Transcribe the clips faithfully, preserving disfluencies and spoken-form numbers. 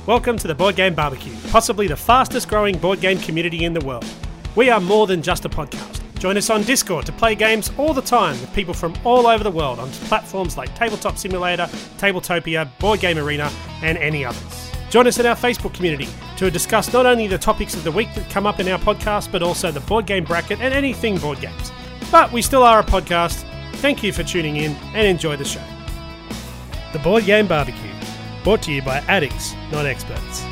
Welcome to the Board Game Barbecue, possibly the fastest growing board game community in the world. We are more than just a podcast. Join us on Discord to play games all the time with people from all over the world on platforms like Tabletop Simulator, Tabletopia, Board Game Arena, and any others. Join us in our Facebook community to discuss not only the topics of the week that come up in our podcast, but also the board game bracket and anything board games. But we still are a podcast. Thank you for tuning in and enjoy the show. The Board Game Barbecue, brought to you by addicts, not experts.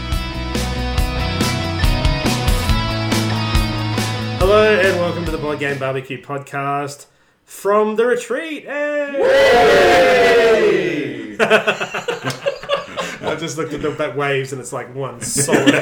Hello and welcome to the Board Game Barbecue podcast from the retreat. Hey! I just looked at the that waves and it's like one solid.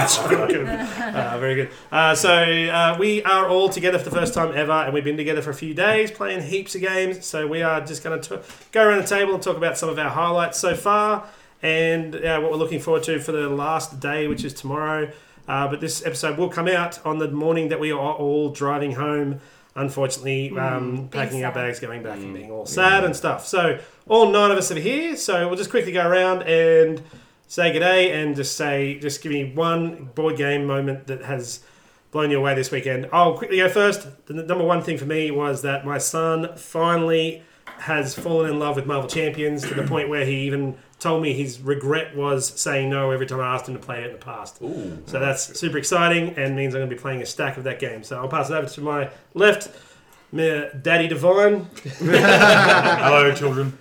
uh, very good. Uh, so uh, we are all together for the first time ever, and we've been together for a few days playing heaps of games. So we are just going to go around the table and talk about some of our highlights so far, and uh, what we're looking forward to for the last day, which is tomorrow. Uh, but this episode will come out on the morning that we are all driving home. Unfortunately, um, mm, packing our bags, going back, mm, and being all sad yeah. and stuff. So all nine of us are here. So we'll just quickly go around and say g'day and just say, just give me one board game moment that has blown you away this weekend. I'll quickly go first. The number one thing for me was that my son finally has fallen in love with Marvel Champions to the point where he even told me his regret was saying no every time I asked him to play it in the past. Ooh, so that's super exciting and means I'm going to be playing a stack of that game. So I'll pass it over to my left, Daddy Divine. Hello, children.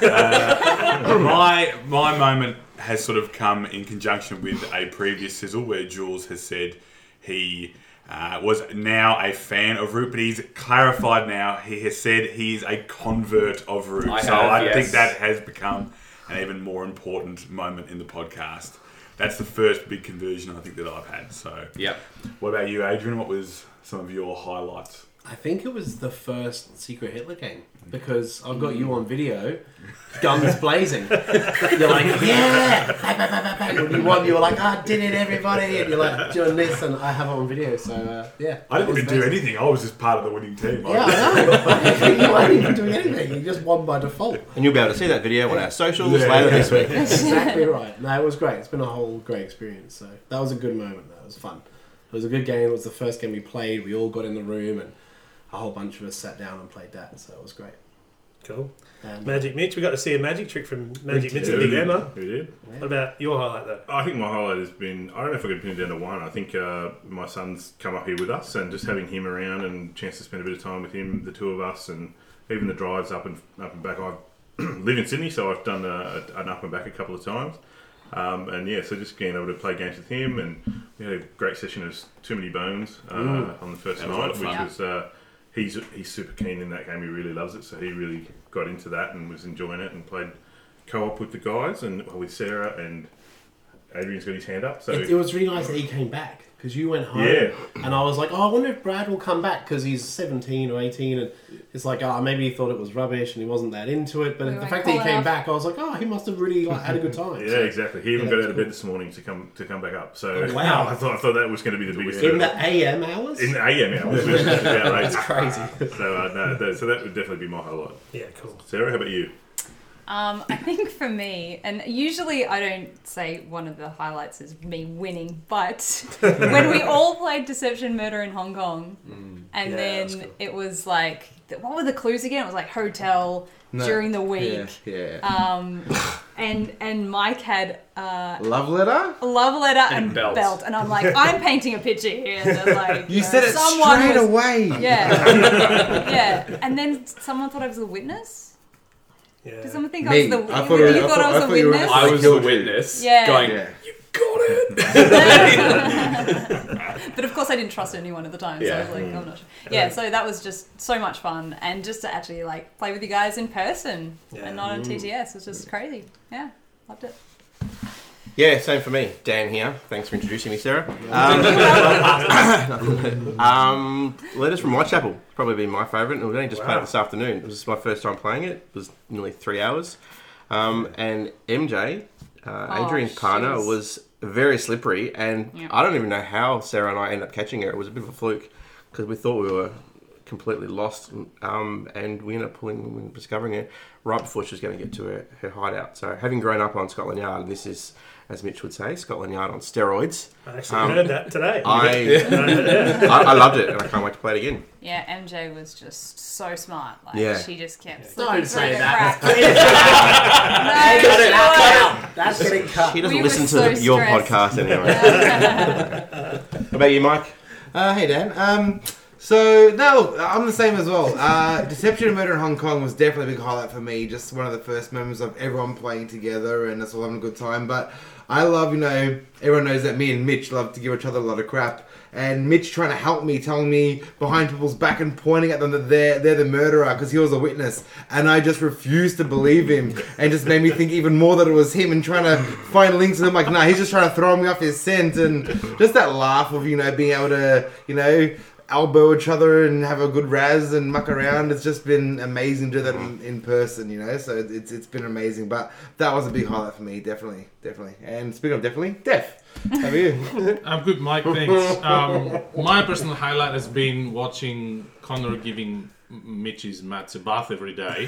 Uh, my my moment has sort of come in conjunction with a previous sizzle where Jules has said he uh, was now a fan of Root, but he's clarified now. He has said he's a convert of Root. I so have, I yes. think that has become an even more important moment in the podcast. That's the first big conversion I think that I've had. So, yep. What about you, Adrian? What was some of your highlights? I think it was the first Secret Hitler game because I've got you on video, guns blazing. You're like, yeah! Bang, bang, bang, bang, bang. When you won, you were like, I did it, everybody! And you're like, doing this, and I have it on video, so uh, yeah. I didn't even do anything. I was just part of the winning team. Yeah, I know. You weren't even doing anything. You just won by default. And you'll be able to see that video on our socials yeah, later yeah. this week. That's exactly right. No, it was great. It's been a whole great experience. So that was a good moment. That was fun. It was a good game. It was the first game we played. We all got in the room and a whole bunch of us sat down and played that, so it was great. Cool. And, Magic Mitch, we got to see a magic trick from Magic Mitch and did. Big Emma. We did. What about your highlight though? I think my highlight has been, I don't know if I could pin it down to one. I think uh, my son's come up here with us and just having him around and a chance to spend a bit of time with him, the two of us, and even the drives up and up and back. I live in Sydney, so I've done a, an up and back a couple of times. Um, and yeah, so just being able to play games with him, and we had a great session of Too Many Bones uh, on the first That was night, a lot of which fun. was... Uh, He's he's super keen in that game. He really loves it, so he really got into that and was enjoying it and played co-op with the guys and with Sarah, and Adrian's got his hand up. So it, it was really nice that he came back because you went home, yeah. and I was like, oh, I wonder if Brad will come back because he's seventeen or eighteen, and it's like, oh, maybe he thought it was rubbish and he wasn't that into it. But We the went fact that he cool came enough. back, I was like, oh, he must have really like, had a good time. Yeah, So, exactly. He even yeah, got that's out of cool. bed this morning to come to come back up. So Oh, wow. I thought I thought that was going to be the biggest in hurdle. the A M hours. in the A M hours. Which is outrageous. That's crazy. So uh, no, that, so that would definitely be my highlight. Yeah, cool. Sarah, how about you? Um, I think for me, and usually I don't say one of the highlights is me winning, but when we all played Deception Murder in Hong Kong, mm, and yeah, then cool. it was like, what were the clues again? It was like hotel No. during the week. Yeah. yeah. Um, and and Mike had uh, Love letter? a love letter and, And belt. belt, and I'm like, I'm painting a picture here. That like You know, said it someone straight was- away. Yeah, yeah. And then someone thought I was a witness. Yeah. Did someone think Me. I was the I thought you it- I thought thought- I was I a thought you were- witness? I was the killed you. witness Yeah. going, Yeah. But of course I didn't trust anyone at the time, so I was like, I'm not sure. Yeah, so that was just so much fun, and just to actually like play with you guys in person Yeah. and not on T T S was just crazy. Yeah, loved it. Yeah, same for me. Dan here. Thanks for introducing me, Sarah. Um, um, Letters from Whitechapel. Probably been my favourite. And we only just Wow. played it this afternoon. It was my first time playing it. It was nearly three hours. Um, and M J, uh, Oh, Adrian's partner, she's- was very slippery. And Yeah. I don't even know how Sarah and I ended up catching her. It was a bit of a fluke because we thought we were completely lost, um, and we ended up pulling, discovering her right before she was going to get to her, her hideout. So having grown up on Scotland Yard, this is, as Mitch would say, Scotland Yard on steroids. I actually Um, heard that today. I, yeah. I I loved it, and I can't wait to play it again. Yeah, M J was just so smart. Like Yeah. she just kept. Don't flipping say through the that. cracks. No, Cut it, she cut was. it. That's getting cut. She doesn't We listen were to so your stressed. podcast anyway. What about you, Mike? Uh, hey Dan. Um, so no, look, I'm the same as well. Uh, Deception and Murder in Hong Kong was definitely a big highlight for me. Just one of the first moments of everyone playing together and us all having a good time. But I love, you know, everyone knows that me and Mitch love to give each other a lot of crap. And Mitch trying to help me, telling me behind people's back and pointing at them that they're, they're the murderer because he was a witness. And I just refused to believe him and just made me think even more that it was him and trying to find links and I'm like, nah, he's just trying to throw me off his scent. And just that laugh of, you know, being able to, you know, elbow each other and have a good razz and muck around. It's just been amazing to do that in, in person, you know, so it's it's been amazing. But that was a big highlight for me, definitely, definitely. And speaking of definitely, Def, how are you? I'm good, Mike. Thanks. Um, my personal highlight has been watching Connor giving Mitch's Mats a bath every day.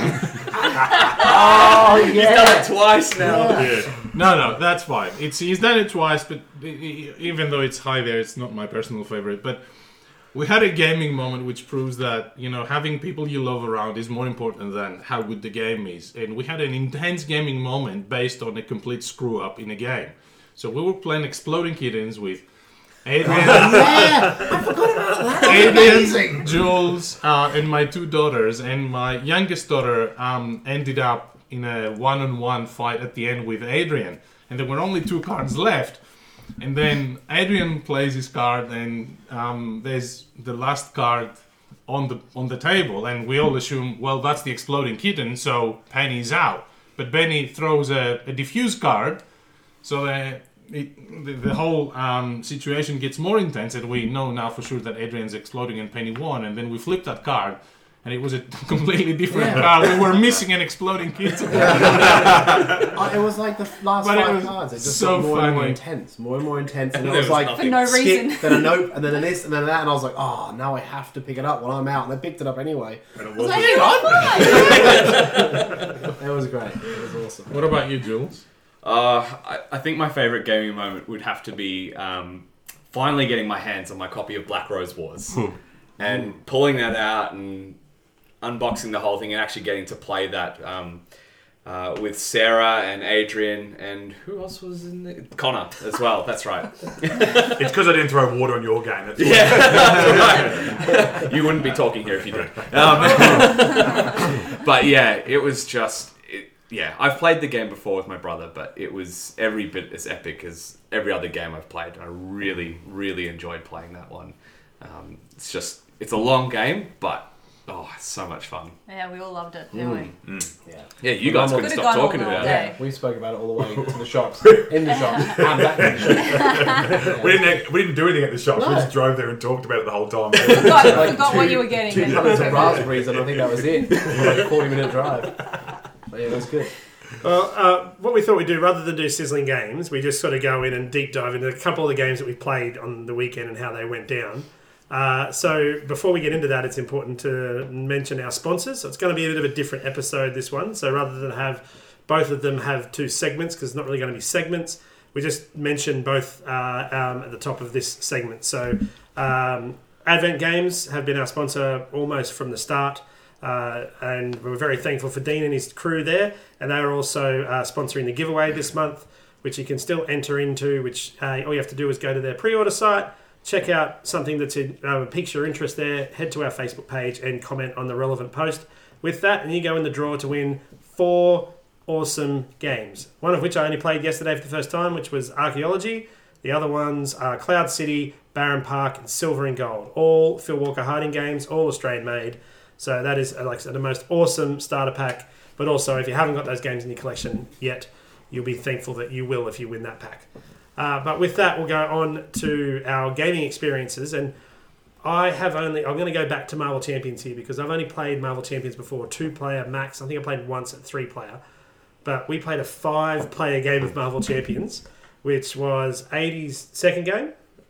Oh, yeah. He's done it twice now. Yeah. No, no, that's fine. It's he's done it twice, but e- e- even though it's high there, it's not my personal favorite. But we had a gaming moment which proves that, you know, having people you love around is more important than how good the game is. And we had an intense gaming moment based on a complete screw up in a game. So we were playing Exploding Kittens with Adrian, Yeah, I forgot about that. Adrian, Amazing. Jules, uh, and my two daughters. And my youngest daughter um, ended up in a one-on-one fight at the end with Adrian. And there were only two cards left. And then Adrian plays his card, and um, there's the last card on the on the table, and we all assume, well, that's the Exploding Kitten, so Penny's out. But Benny throws a, a diffuse card, so that it, the, the whole um, situation gets more intense, and we know now for sure that Adrian's exploding and Penny won, and then we flip that card, and it was a completely different Yeah. card. We were missing an Exploding Kitten. Oh, it was like the last But it five was cards. It just so got more and more funny. intense, more and more intense, and, And it there was was like nothing. For no skip, reason. then a nope, and then a this, and then that, and I was like, oh, now I have to pick it up when I'm out, and I picked it up anyway. And it I was wasn't. like, "Hang on." It was great. It was awesome. What about you, Jules? Uh, I, I think my favourite gaming moment would have to be um, finally getting my hands on my copy of Black Rose Wars and pulling that out and unboxing the whole thing and actually getting to play that um, uh, with Sarah and Adrian and who else was in there? Connor as well. That's right. It's because I didn't throw water on your game. That's why. Yeah, that's right. You wouldn't be talking here if you did. Um, but yeah, it was just. It, yeah, I've played the game before with my brother, but it was every bit as epic as every other game I've played. I really, really enjoyed playing that one. Um, it's just, it's a long game, but oh, it's so much fun. Yeah, we all loved it, didn't we? Yeah. Yeah, you guys Could couldn't have stop gone talking all about day. it. We spoke about it all the way to the shops, in the shops, and back in the shops. We didn't. We didn't do anything at the shops. We No. just drove there and talked about it the whole time. Forgot, Like forgot two- what you were getting. Two then. pallets of raspberries, and I think that was it. Like a forty minute drive. But yeah, it was good. Well, uh, what we thought we'd do, rather than do sizzling games, we just sort of go in and deep dive into a couple of the games that we played on the weekend and how they went down. Uh, so before we get into that, it's important to mention our sponsors. So it's going to be a bit of a different episode, this one. So rather than have both of them have two segments, because it's not really going to be segments, we just mention both uh, um, at the top of this segment. So um, Advent Games have been our sponsor almost from the start. Uh, and we're very thankful for Dean and his crew there. And they are also uh, sponsoring the giveaway this month, which you can still enter into, which uh, all you have to do is go to their pre-order site, check out something that's in, uh, piques your interest there, head to our Facebook page and comment on the relevant post with that, and you go in the draw to win four awesome games. One of which I only played yesterday for the first time, which was Archaeology. The other ones are Cloud City, Barren Park, and Silver and Gold. All Phil Walker Harding games, all Australian made. So that is, like I said, the most awesome starter pack. But also, if you haven't got those games in your collection yet, you'll be thankful that you will if you win that pack. Uh, but with that, we'll go on to our gaming experiences. And I have only, I'm going to go back to Marvel Champions here because I've only played Marvel Champions before, two player max. I think I played once at three player. But we played a five player game of Marvel Champions, which was eighty's second game.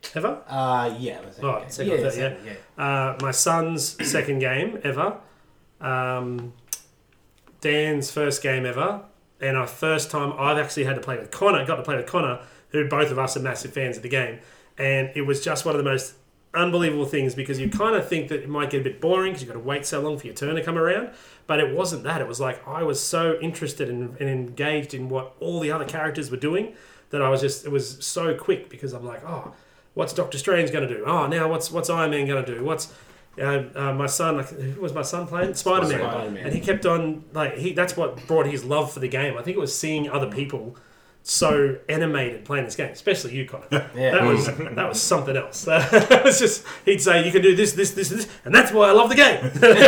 ever. Uh, yeah. the second Oh, game. second or third, second, yeah. Uh, my son's second game ever. Um, Dan's first game ever. And our first time I've actually had to play with Connor, got to play with Connor, who both of us are massive fans of the game. And it was just one of the most unbelievable things because you kind of think that it might get a bit boring because you've got to wait so long for your turn to come around. But it wasn't that. It was like I was so interested in, and engaged in what all the other characters were doing that I was just, it was so quick because I'm like, oh, what's Doctor Strange going to do? Oh, now what's what's Iron Man going to do? What's uh, uh, my son, like, who was my son playing? Spider-Man. Spider-Man. And he kept on, like, he that's what brought his love for the game. I think it was seeing other people so animated playing this game, especially you, Connor. Yeah. That was that was something else. It was just, he'd say, you can do this, this, this, this, and that's why I love the game.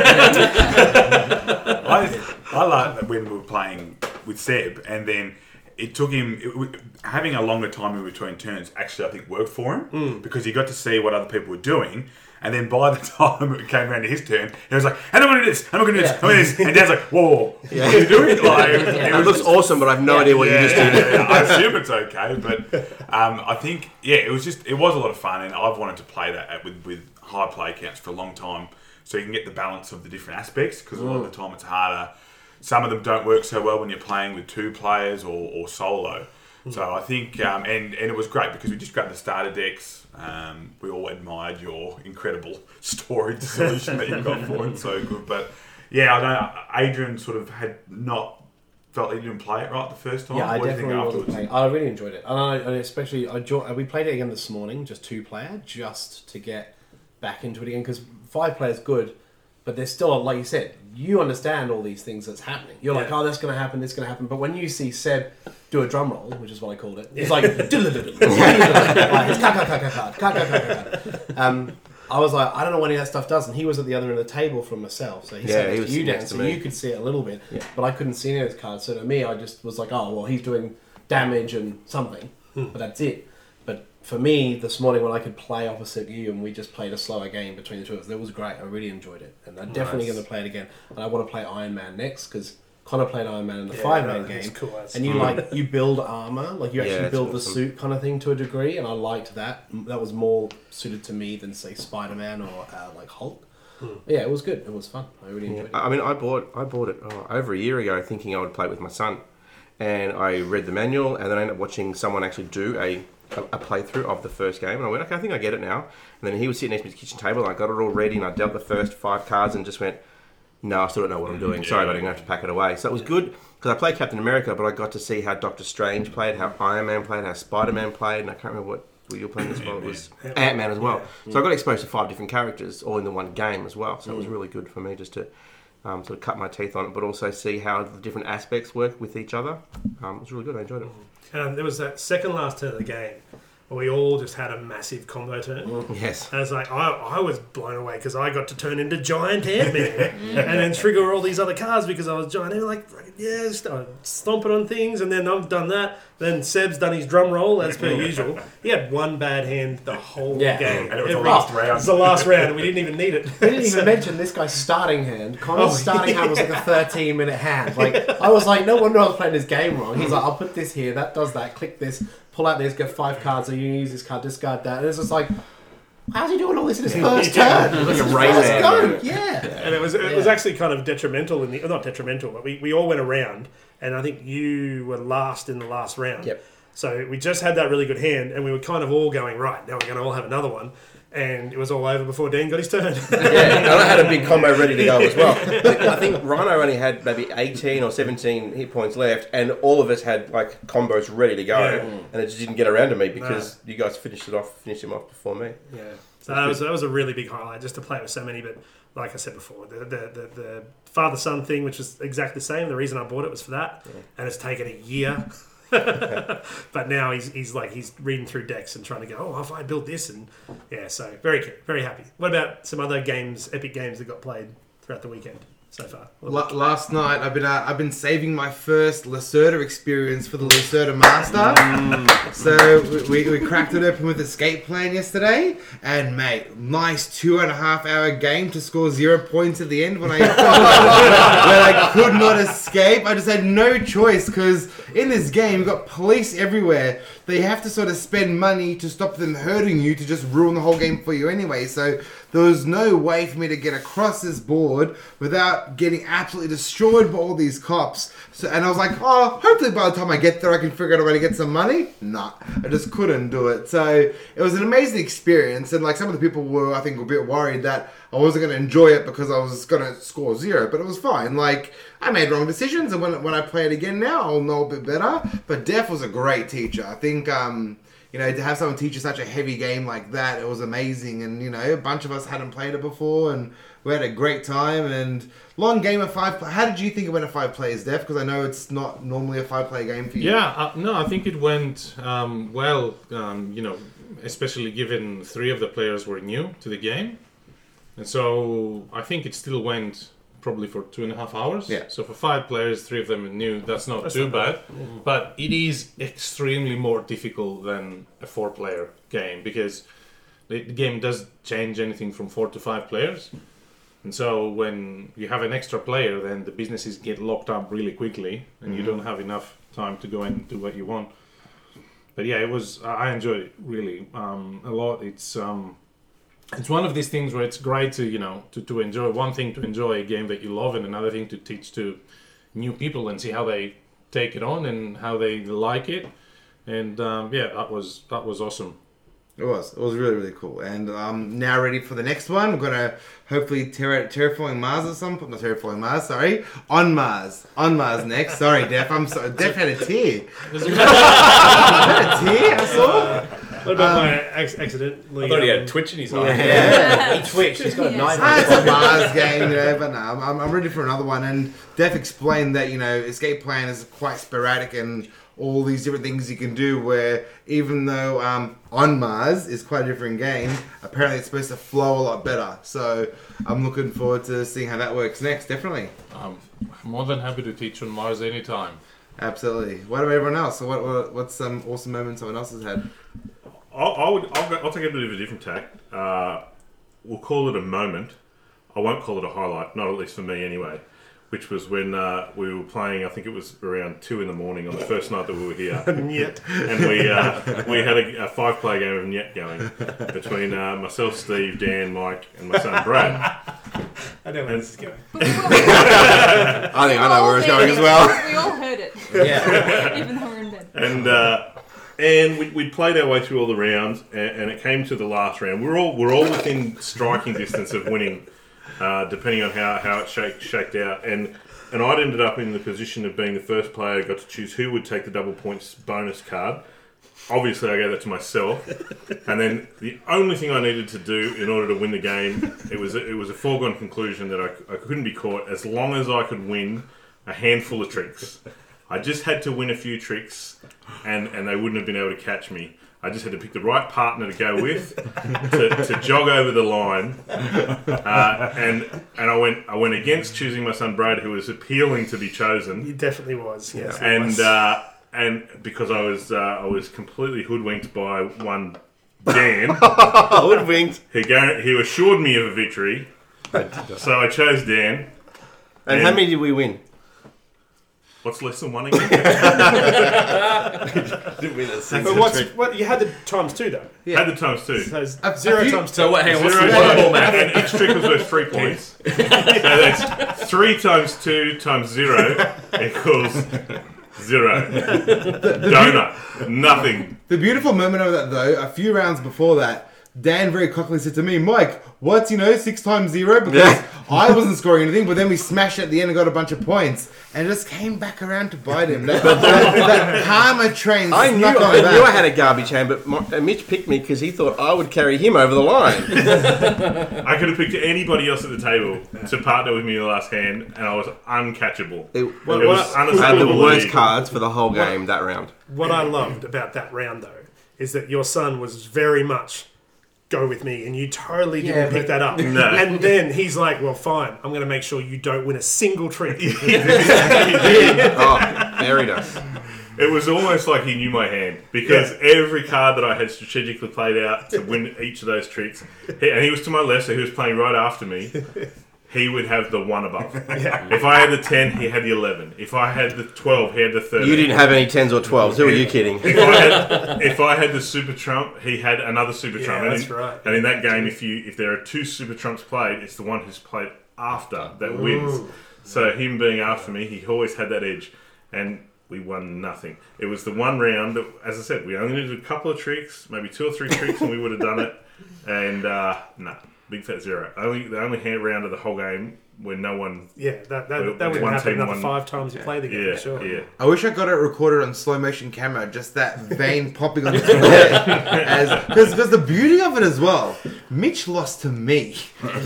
I, I like that when we were playing with Seb, and then it took him it, having a longer time in between turns. Actually, I think worked for him Mm. because he got to see what other people were doing, and then by the time it came around to his turn, he was like, "And I'm going to do this. I'm going to do this. I'm going to do this." And Dad's like, "Whoa, whoa, whoa. Yeah. What are you doing?" Like, it, was- It, it was looks awesome, but I have no idea what yeah, you just yeah, did. yeah, yeah. I assume it's okay, but um, I think yeah, it was just it was a lot of fun, and I've wanted to play that at, with with high play counts for a long time, so you can get the balance of the different aspects. Because a lot of the time it's harder. Some of them don't work so well when you're playing with two players or, or solo. So I think, um, and and it was great because we just grabbed the starter decks. Um, we all admired your incredible storage solution that you got for it, so good. But yeah, I know Adrian sort of had not felt he didn't play it right the first time. Yeah, I What do you think definitely wasn't afterwards? playing. I really enjoyed it, and, I, and especially I jo- we played it again this morning, just two player, just to get back into it again because five players good, but there's still, like you said, you understand all these things that's happening. You're like, Yeah. oh, that's going to happen, this is going to happen. But when you see Seb do a drum roll, which is what I called it, it's like, um, I was like, I don't know what any of that stuff does. And he was at the other end of the table from myself, so he Yeah, said he it was to you, sitting Dan, next so to me. you could see it a little bit, Yeah. but I couldn't see any of his cards. So to me, I just was like, oh, well, he's doing damage and something, but that's it. But for me, this morning when I could play opposite you and we just played a slower game between the two of us, that was great. I really enjoyed it, and I'm definitely Nice. going to play it again. And I want to play Iron Man next because Connor played Iron Man in the Yeah, five-man no, it's game, cool as- and you like you build armor, like you Yeah, actually it's build the awesome. suit kind of thing to a degree, and I liked that. That was more suited to me than say Spider-Man or uh, like Hulk. Yeah, it was good. It was fun. I really Yeah. enjoyed it. I mean, I bought I bought it oh, over a year ago, thinking I would play it with my son, and I read the manual, and then I ended up watching someone actually do a, a, a playthrough of the first game, and I went, okay, I think I get it now. And then he was sitting next to me at the kitchen table, and I got it all ready, and I dealt the first five cards, and just went, no, I still don't know what I'm doing. Sorry, but I'm going to have to pack it away. So it was good because I played Captain America, but I got to see how Doctor Strange played, how Iron Man played, how Spider-Man played, and I can't remember what what you were playing as well. It was Ant-Man as well. So I got exposed to five different characters all in the one game as well. So it was really good for me just to um, sort of cut my teeth on it, but also see how the different aspects work with each other. Um, it was really good. I enjoyed it. Um, there was that second last turn of the game where we all just had a massive combo turn. Yes. And it's like, I, I was blown away because I got to turn into Giant Ant-Man and then trigger all these other cards because I was giant. And they were like, yeah, st- stomping on things. And then I've done that. Then Seb's done his drum roll as per usual. He had one bad hand the whole Yeah. game. And it was the Every- last round. It was the last round and we didn't even need it. We didn't even mention this guy's starting hand. Connor's Oh, starting hand was like a thirteen minute hand. Like I was like, no wonder I was playing this game wrong. He's like, I'll put this here, that does that, click this, pull out this, get five cards, so you use this card, discard that. And it's just like, how's he doing all this in his first turn? Like a Let's Rayman. go. Yeah. And it was it was actually kind of detrimental in the not detrimental, but we, we all went around, and I think you were last in the last round. Yep. So we just had that really good hand, and we were kind of all going right. Now we're going to all have another one, and it was all over before Dan got his turn. Yeah, and I had a big combo ready to go as well. I think Rhino only had maybe eighteen or seventeen hit points left, and all of us had like combos ready to go, Yeah. and it just didn't get around to me because you guys finished it off, finished him off before me. Yeah, so that was that was a really big highlight just to play with so many. But like I said before, the the, the, the father son thing, which was exactly the same. The reason I bought it was for that, and it's taken a year. But now he's he's like he's reading through decks and trying to go, oh, if I build this, and yeah, so very good, very happy. What about some other games, epic games that got played throughout the weekend so far? La- last night, I've been uh, I've been saving my first Lacerda experience for the Lacerda Master. So we, we cracked it open with Escape Plan yesterday, and mate, nice two and a half hour game to score zero points at the end when I when I could not escape. I just had no choice because in this game, you've got police everywhere. They have to sort of spend money to stop them hurting you to just ruin the whole game for you anyway. So there was no way for me to get across this board without getting absolutely destroyed by all these cops. So, and I was like, oh, hopefully by the time I get there, I can figure out a way to get some money. Nah, I just couldn't do it. So it was an amazing experience. And like some of the people were, I think, a bit worried that I wasn't going to enjoy it because I was going to score zero. But it was fine. Like, I made wrong decisions. And when, when I play it again now, I'll know a bit better. But Def was a great teacher. I think... Um, You know, to have someone teach you such a heavy game like that, it was amazing. And, you know, a bunch of us hadn't played it before, and we had a great time. And long game of five. How did you think it went at five players, Def? Because I know it's not normally a five-player game for you. Yeah, uh, no, I think it went um, well, um, you know, especially given three of the players were new to the game. And so I think it still went probably for two and a half hours. Yeah. So for five players, three of them are new. That's not That's too not bad. bad. Mm-hmm. But it is extremely more difficult than a four-player game because the the game does change anything from four to five players. And so when you have an extra player, then the businesses get locked up really quickly, and mm-hmm. you don't have enough time to go and do what you want. But yeah, it was. I enjoyed it really um, a lot. It's. Um, It's one of these things where it's great to, you know, to, to enjoy. One thing to enjoy a game that you love, and another thing to teach to new people and see how they take it on and how they like it. And um, yeah, that was that was awesome. It was. It was really, really cool. And um, now ready for the next one. We're going to hopefully terra- terraforming Mars or something. Not terraforming Mars, sorry. On Mars. On Mars next. Sorry, Def. I'm sorry. Def had a tear. had a tear, I saw. What about Um, my ex- accidentally... I thought he had um, Twitch in his eye. Yeah. He twitched. He's got a Yes. knife. Ah, it's a Mars game, you know, but no, I'm, I'm ready for another one. And Def explained that, you know, escape plan is quite sporadic and all these different things you can do where even though um, On Mars is quite a different game, apparently it's supposed to flow a lot better. So I'm looking forward to seeing how that works next, definitely. Um, I'm more than happy to teach on Mars anytime. Absolutely. What about everyone else? So what, what what's some awesome moments someone else has had? I'll, I would, I'll, go, I'll take a bit of a different tack. Uh, we'll call it a moment. I won't call it a highlight, not at least for me anyway. Which was when uh, we were playing. I think it was around two in the morning on the first night that we were here, Nyet. and we uh, we had a, a five-player game of Nyet going between uh, myself, Steve, Dan, Mike, and my son Brad. I know where this is going. I think I know where it's going as well. We all heard it, Yeah. even though we're in bed. And uh, and we we played our way through all the rounds, and, and it came to the last round. We're all we're all within striking distance of winning. Uh, depending on how, how it shake, shaked out. And and I'd ended up in the position of being the first player who got to choose who would take the double points bonus card. Obviously, I gave that to myself. And then the only thing I needed to do in order to win the game, it was a, it was a foregone conclusion that I, I couldn't be caught as long as I could win a handful of tricks. I just had to win a few tricks, and, and they wouldn't have been able to catch me. I just had to pick the right partner to go with to, to jog over the line, uh, and and I went I went against choosing my son Brad, who was appealing to be chosen. He definitely was, yes. he and was. uh, and because I was uh, I was completely hoodwinked by one Dan, Hoodwinked. who gar- who assured me of a victory. So I chose Dan. And how many did we win? What's less than one again? Didn't win a But single what's, trick. what, you had the times two, though. Had the times two. So it's A- zero a few- times two. So what? Hang on, what's Zero the times- one math? and each trick was worth three points. So that's three times two times zero equals zero. Donut. Nothing. The beautiful moment of that, though, a few rounds before that, Dan very cockily said to me, Mike, what's, you know, six times zero? Because Yeah. I wasn't scoring anything, but then we smashed at the end and got a bunch of points. And it just came back around to bite him. That, that, that karma train I knew, snuck on I back. knew I had a garbage hand, but Mo- uh, Mitch picked me because he thought I would carry him over the line. I could have picked anybody else at the table to partner with me in the last hand, and I was uncatchable. It, It What- was what- I had the unassailable. worst cards for the whole game that round. What I loved about that round, though, is that your son was very much go with me, and you totally didn't Yeah, pick but- that up. No. And then he's like, well, fine, I'm going to make sure you don't win a single trick. Oh, buried us. It was almost like he knew my hand because every card that I had strategically played out to win each of those tricks, he, and he was to my left, so he was playing right after me. he would have the one above. Yeah. If I had the ten, he had the eleven. If I had the twelve, he had the thirteen. You didn't have any tens or twelves. Who are you kidding? If I had, if I had the super trump, he had another super Yeah, trump. And that's in, right. And in that game, if you if there are two super trumps played, it's the one who's played after that wins. So him being after me, he always had that edge, and we won nothing. It was the one round that, as I said, we only needed a couple of tricks, maybe two or three tricks, and we would have done it. And uh, no, big fat zero. Only the only hand round of the whole game where no one. Yeah, that that, Well, that would one happen team, another one- five times you play the game, Yeah, for sure. yeah. I wish I got it recorded on slow motion camera, just that vein popping on his head. Because the beauty of it as well, Mitch lost to me.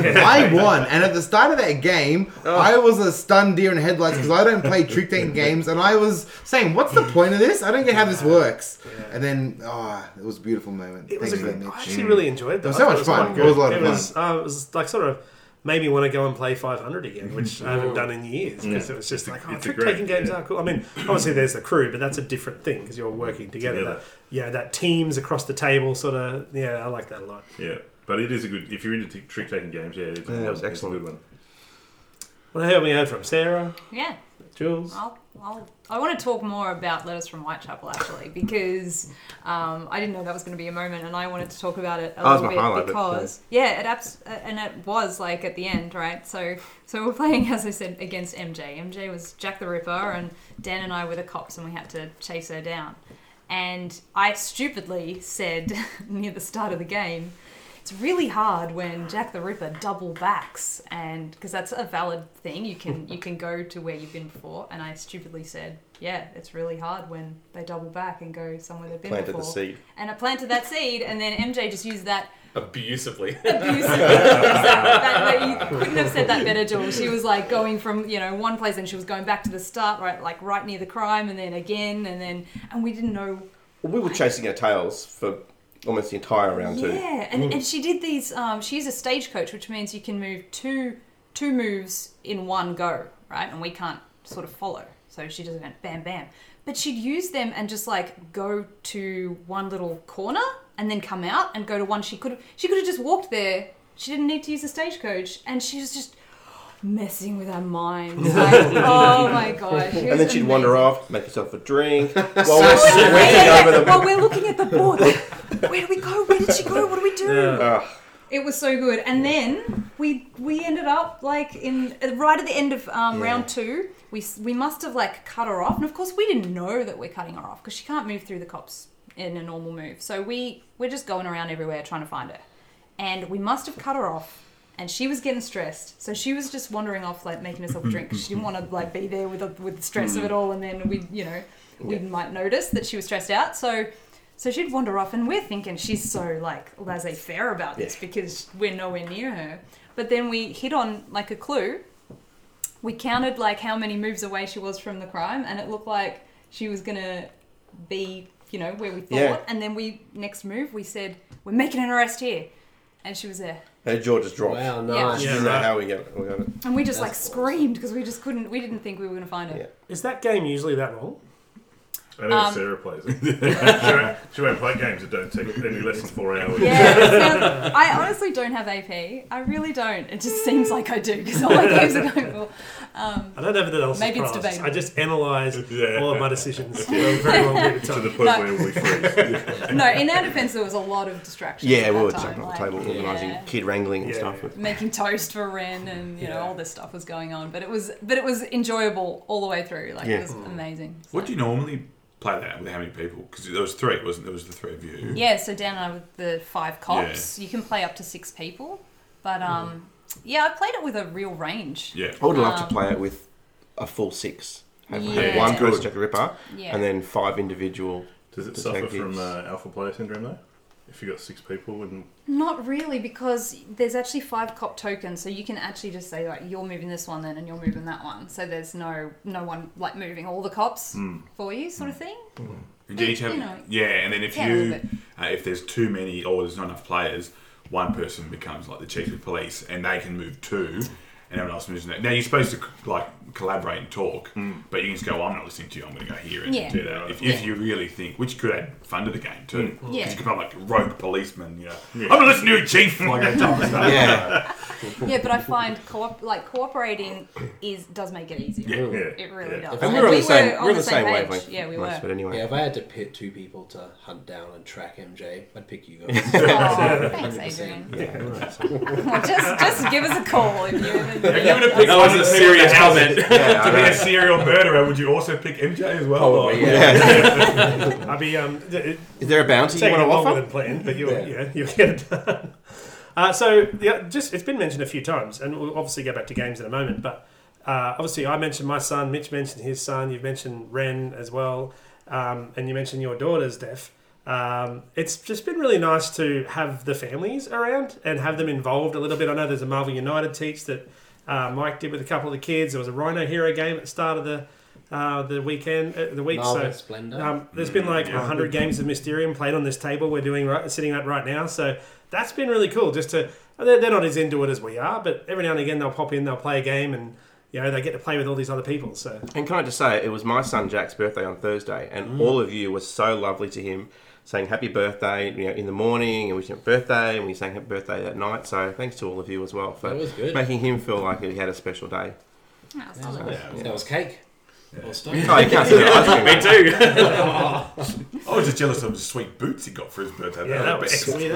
I won, and at the start of that game, I was a stunned deer in headlights because I don't play trick taking games, and I was saying, "What's the point of this? I don't get how this works." And then, oh, it was a beautiful moment. It was a Thanks for good. that, I Mitch. actually really enjoyed that. It was I so thought much fun. quite It was a good. lot of It fun. was, uh, it was like sort of made me want to go and play five hundred again, which I haven't done in years because it was just like, oh, it's a trick taking great- games yeah. are cool. I mean, obviously there's the crew, but that's a different thing because you're working together. Together. That, yeah, that teams across the table sort of. Yeah, I like that a lot. Yeah, but it is a good. If you're into t- trick taking games, yeah, it's, Yeah, it was it's excellent. a good one. What have we heard from Sarah, Yeah. Jules? I'll, I'll, I want to talk more about Letters from Whitechapel actually because um, I didn't know that was going to be a moment, and I wanted to talk about it a That was little my bit highlight, but, because yeah, it abs- uh, and it was like at the end, right? So so we're playing, as I said, against M J. M J was Jack the Ripper, and Dan and I were the cops, and we had to chase her down. And I stupidly said near the start of the game, it's really hard when Jack the Ripper double backs, and because that's a valid thing, you can you can go to where you've been before. And I stupidly said, yeah, it's really hard when they double back and go somewhere they've been Planted the before. seed. And I planted that seed, and then M J just used that Abusively. abusively. that, that, you couldn't have said that better, Jules. She was like going from you know one place, and she was going back to the start, right, like right near the crime, and then again, and then and we didn't know. Well, we were chasing our tails for almost the entire round too. Yeah, and, and she did these. Um, she used a stagecoach, which means you can move two two moves in one go, right? And we can't sort of follow. So she just went bam, bam. But she'd use them and just like go to one little corner and then come out and go to one. She could have she could have just walked there. She didn't need to use a stagecoach, and she was just messing with our minds. Like, oh my gosh! And then she'd wander off, make herself a drink, while we're Yeah, sweating yeah, over the. While we're looking at the board, like, where do we go? Where did she go? What do we do? Ugh. It was so good, and then we we ended up like in right at the end of um, Yeah. round two. We we must have like cut her off, and of course we didn't know that we're cutting her off because she can't move through the cops in a normal move. So we we're just going around everywhere trying to find her, and we must have cut her off. And she was getting stressed, so she was just wandering off, like making herself a drink. 'Cause she didn't want to like be there with the, with the stress of it all, and then we, you know, we Yeah. might notice that she was stressed out. So, so she'd wander off, and we're thinking she's so like laissez-faire about this Yeah. because we're nowhere near her. But then we hit on like a clue. We counted like how many moves away she was from the crime, and it looked like she was gonna be, you know, where we thought. Yeah. And then we next move we said we're making an arrest here, and she was there. Her jaw just dropped. Wow, Yeah. nice. She Yeah, didn't know right. how we got, we got it. And we just That's like screamed because we just couldn't, we didn't think we were going to find her. Yeah. Is that game usually that long? I know Um, Sarah plays it. she, won't, she won't play games that don't take any less than four hours. Yeah, it sounds- I honestly don't have A P. I really don't. It just seems like I do because all my games are going for. Um, I don't have anything else. Maybe it's surprises. debatable. I just analyse Yeah. all of my decisions for a very long period of To time. the point No. where we freeze. no, in our defence, there was a lot of distractions. Yeah, at we that were time, jumping on the like, table, organising yeah. kid wrangling and Yeah. stuff. Making toast for Ren, and you know Yeah. all this stuff was going on, but it was, but it was enjoyable all the way through. Like Yeah. it was amazing. What do you normally play that with? How many people? Because there was three, wasn't there? Was the three of you? Yeah, so Dan and I with the five cops, you can play up to six people, but um, yeah, I played it with a real range. Yeah. I would love Um, to play it with a full six. Have, have Yeah. one person Jack the Ripper, Yeah. and then five individual. Does it suffer detectives. from uh, alpha player syndrome though? If you got six people and Not really, because there's actually five cop tokens, so you can actually just say like you're moving this one then, and you're moving that one. So there's no no one like moving all the cops for you, sort of thing. And you each have, You know. yeah, and then if Yeah, a you, little uh, if there's too many or there's not enough players, one person becomes like the chief of police, and they can move two, and everyone else moves. Now you're supposed to like collaborate and talk, but you can just go, well, I'm not listening to you, I'm going to go here and Yeah. do that. If, if you really think, which could add fun to the game too. Because Yeah. you could become like rogue policeman, you know. I'm not listening to you, chief! Like that type of stuff. Yeah. Yeah, but I find co- like cooperating is does make it easier. Yeah. Yeah. It really Yeah. does. And we're on we the same, were we're on the same page. wavelength. Yeah, we most were. of it anyway. Yeah, if I had to pit two people to hunt down and track M J, I'd pick you guys. Oh, thanks, Adrian. Well, just just give us a call if you ever. If you were to pick That was a serious comment. Yeah, to I be know. a serial murderer, would you also pick M J as well? Probably, Or- yeah. I'd be um, it, Is there a bounty you taking want it to longer offer? than planned, but you'll Yeah. yeah, you'll get it done. Uh, so yeah, just it's been mentioned a few times, and we'll obviously go back to games in a moment. But uh, obviously, I mentioned my son. Mitch mentioned his son. You've mentioned Ren as well, um, and you mentioned your daughters, Def. Um, it's just been really nice to have the families around and have them involved a little bit. I know there's a Marvel United teach that uh, Mike did with a couple of the kids. There was a Rhino Hero game at the start of the uh, the weekend, uh, the week. Marvel so Splendor. um, there's been like a hundred games of Mysterium played on this table we're doing right, sitting at right now. So that's been really cool. Just to they're, they're not as into it as we are, but every now and again they'll pop in, they'll play a game, and you know they get to play with all these other people. So And can I just say, it was my son Jack's birthday on Thursday, and all of you were so lovely to him, saying happy birthday, you know, in the morning, and wishing him birthday, and we sang happy birthday that night. So thanks to all of you as well for That was good. making him feel like he had a special day. Oh, solid. Yeah. That was cake. Or stuff. Oh, you can't say ice cream. Me too. I was just jealous of the sweet boots he got for his birthday. yeah, that was sweet.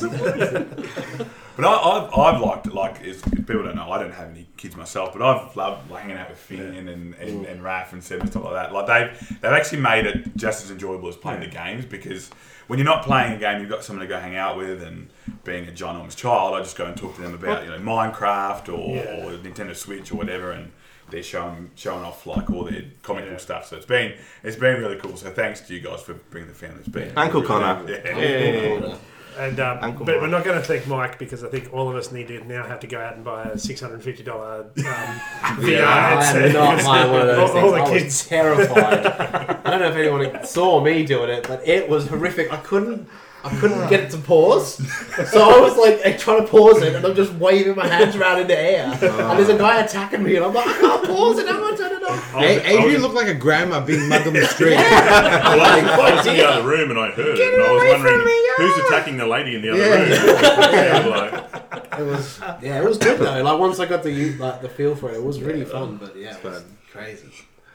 But I, I've, I've liked it, like, if people don't know, I don't have any kids myself, but I've loved like, hanging out with Finn and, and, and Raph and Seb and stuff like that. Like, they've, they've actually made it just as enjoyable as playing the games, because when you're not playing a game, you've got someone to go hang out with, and being a ginormous child, I just go and talk to them about, you know, Minecraft or, Yeah. or Nintendo Switch or whatever, and they're showing showing off like all their comic book stuff. So it's been it's been really cool. So thanks to you guys for bringing the family. It's been Uncle really, Connor. Yeah. Yeah. And um, Uncle but Mike. we're not going to thank Mike, because I think all of us need to now have to go out and buy a six hundred fifty dollars um, V R I am headset. not buying one of those all, things. all the I was kids. terrified. I don't know if anyone saw me doing it, but it was horrific. I couldn't, I couldn't get it to pause. So I was like trying to pause it, and I'm just waving my hands around in the air. And there's a guy attacking me, and I'm like, I can't pause it. I want to turn it off. A- Adrian looked like a grandma being mugged on the street. I was, I was in the other room and I heard it, and I was wondering who's attacking the lady in the other Yeah. room. Like, It was, yeah, it was good though. Like once I got the like the feel for it, it was really fun. But yeah, it was crazy.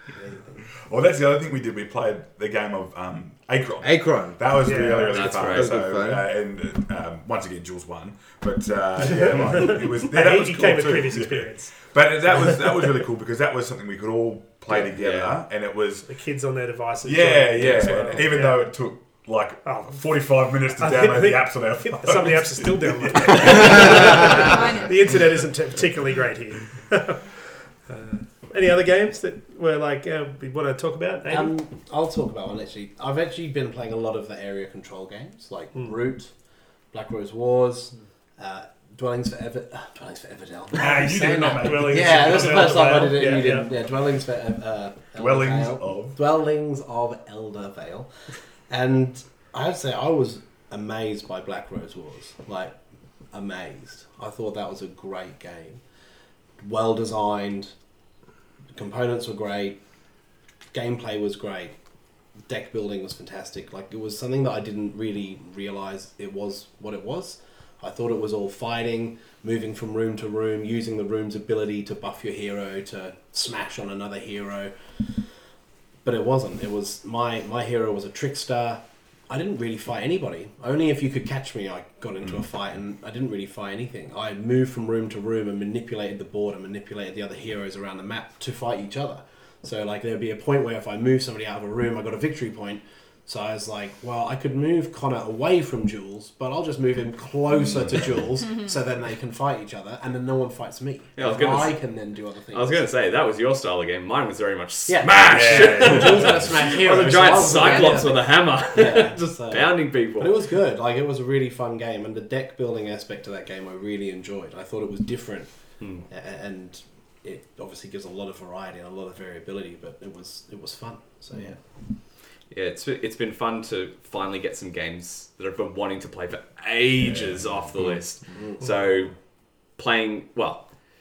Well, that's the other thing we did. We played the game of um, Acron. Akron. That was Yeah, really, really that's fun. great. So, That was good uh, and uh, um, once again, Jules won. But uh, yeah, like, it was, yeah, that He was he cool came with too. previous Yeah. experience. But that was that was really cool, because that was something we could all play together, Yeah. and it was The kids on their devices. yeah, joining yeah. as well. And even Yeah. though it took like Oh. forty-five minutes to I think- download I the think- apps on our I think phone. some of the apps are still downloaded. Mine is- The internet isn't t- particularly great here. uh, any other games that were like uh, we want to talk about? Amy? Um, I'll talk about one actually. I've actually been playing a lot of the area control games like Mm. Root, Black Rose Wars, uh, Dwellings for Ever, uh, Dwellings for Everdell. Ah, you did not make Dwellings. Yeah, that was the first time I did it. Yeah, and you yeah. didn't. Yeah, Dwellings for uh, uh, Elder Dwellings Vale. of Dwellings of Elder Vale, and I have to say I was amazed by Black Rose Wars. Like amazed. I thought that was a great game. Well designed. Components were great. Gameplay was great. Deck building was fantastic. Like it was something that I didn't really realize it was what it was. I thought it was all fighting, moving from room to room, using the room's ability to buff your hero, to smash on another hero. But it wasn't. It was my my hero was a trickster. I didn't really fight anybody. Only if you could catch me, I got into a fight, and I didn't really fight anything. I moved from room to room and manipulated the board and manipulated the other heroes around the map to fight each other. So like there'd be a point where if I moved somebody out of a room, I got a victory point. So I was like, well, I could move Connor away from Jules, but I'll just move him closer to Jules, so then they can fight each other, and then no one fights me. Yeah, I was And gonna I s- can then do other things. I was going to say, that was your style of game. Mine was very much Yeah. smash! Jules had a smash I hero. was a so giant I was- cyclops with a hammer. Yeah. Just So- pounding people. But it was good. Like it was a really fun game, and the deck building aspect of that game I really enjoyed. I thought it was different, Hmm. a- and it obviously gives a lot of variety and a lot of variability. But it was it was fun. So yeah, Yeah, it's it's been fun to finally get some games that I've been wanting to play for ages off the list. So playing, well,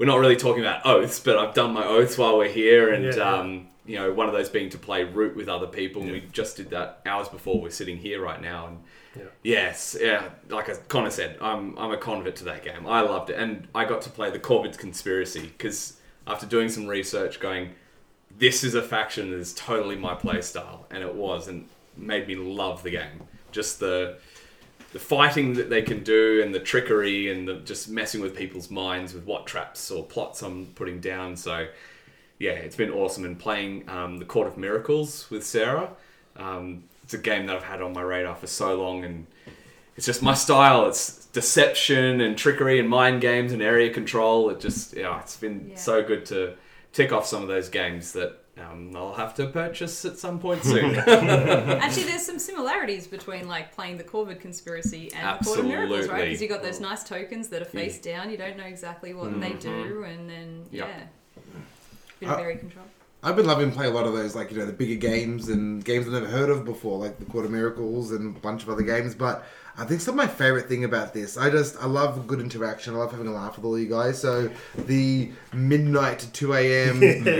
we're not really talking about oaths, but I've done my oaths while we're here, and Yeah, yeah. um, you know, one of those being to play Root with other people. And Yeah. we just did that hours before we're sitting here right now, and Yeah. yes, yeah, like Connor said, I'm I'm a convert to that game. I loved it, and I got to play the Corvid Conspiracy because after doing some research, going, this is a faction that is totally my play style, and it was, and made me love the game. Just the the fighting that they can do, and the trickery, and the just messing with people's minds with what traps or plots I'm putting down. So yeah, it's been awesome. And playing um, the Court of Miracles with Sarah, um, it's a game that I've had on my radar for so long, and it's just my style. It's deception and trickery and mind games and area control. It just, yeah, it's been Yeah. so good to tick off some of those games that um, I'll have to purchase at some point soon. Actually, there's some similarities between like playing the Corvid Conspiracy and the Court of Miracles, right? Absolutely. Because you got those nice tokens that are face down. You don't know exactly what they do, and then Yep. yeah, bit of Uh, area control. I've been loving playing a lot of those, like, you know, the bigger games and games I've never heard of before, like the Court of Miracles and a bunch of other games. But I think some of my favorite thing about this, I just, I love good interaction. I love having a laugh with all you guys. So the midnight to two a.m.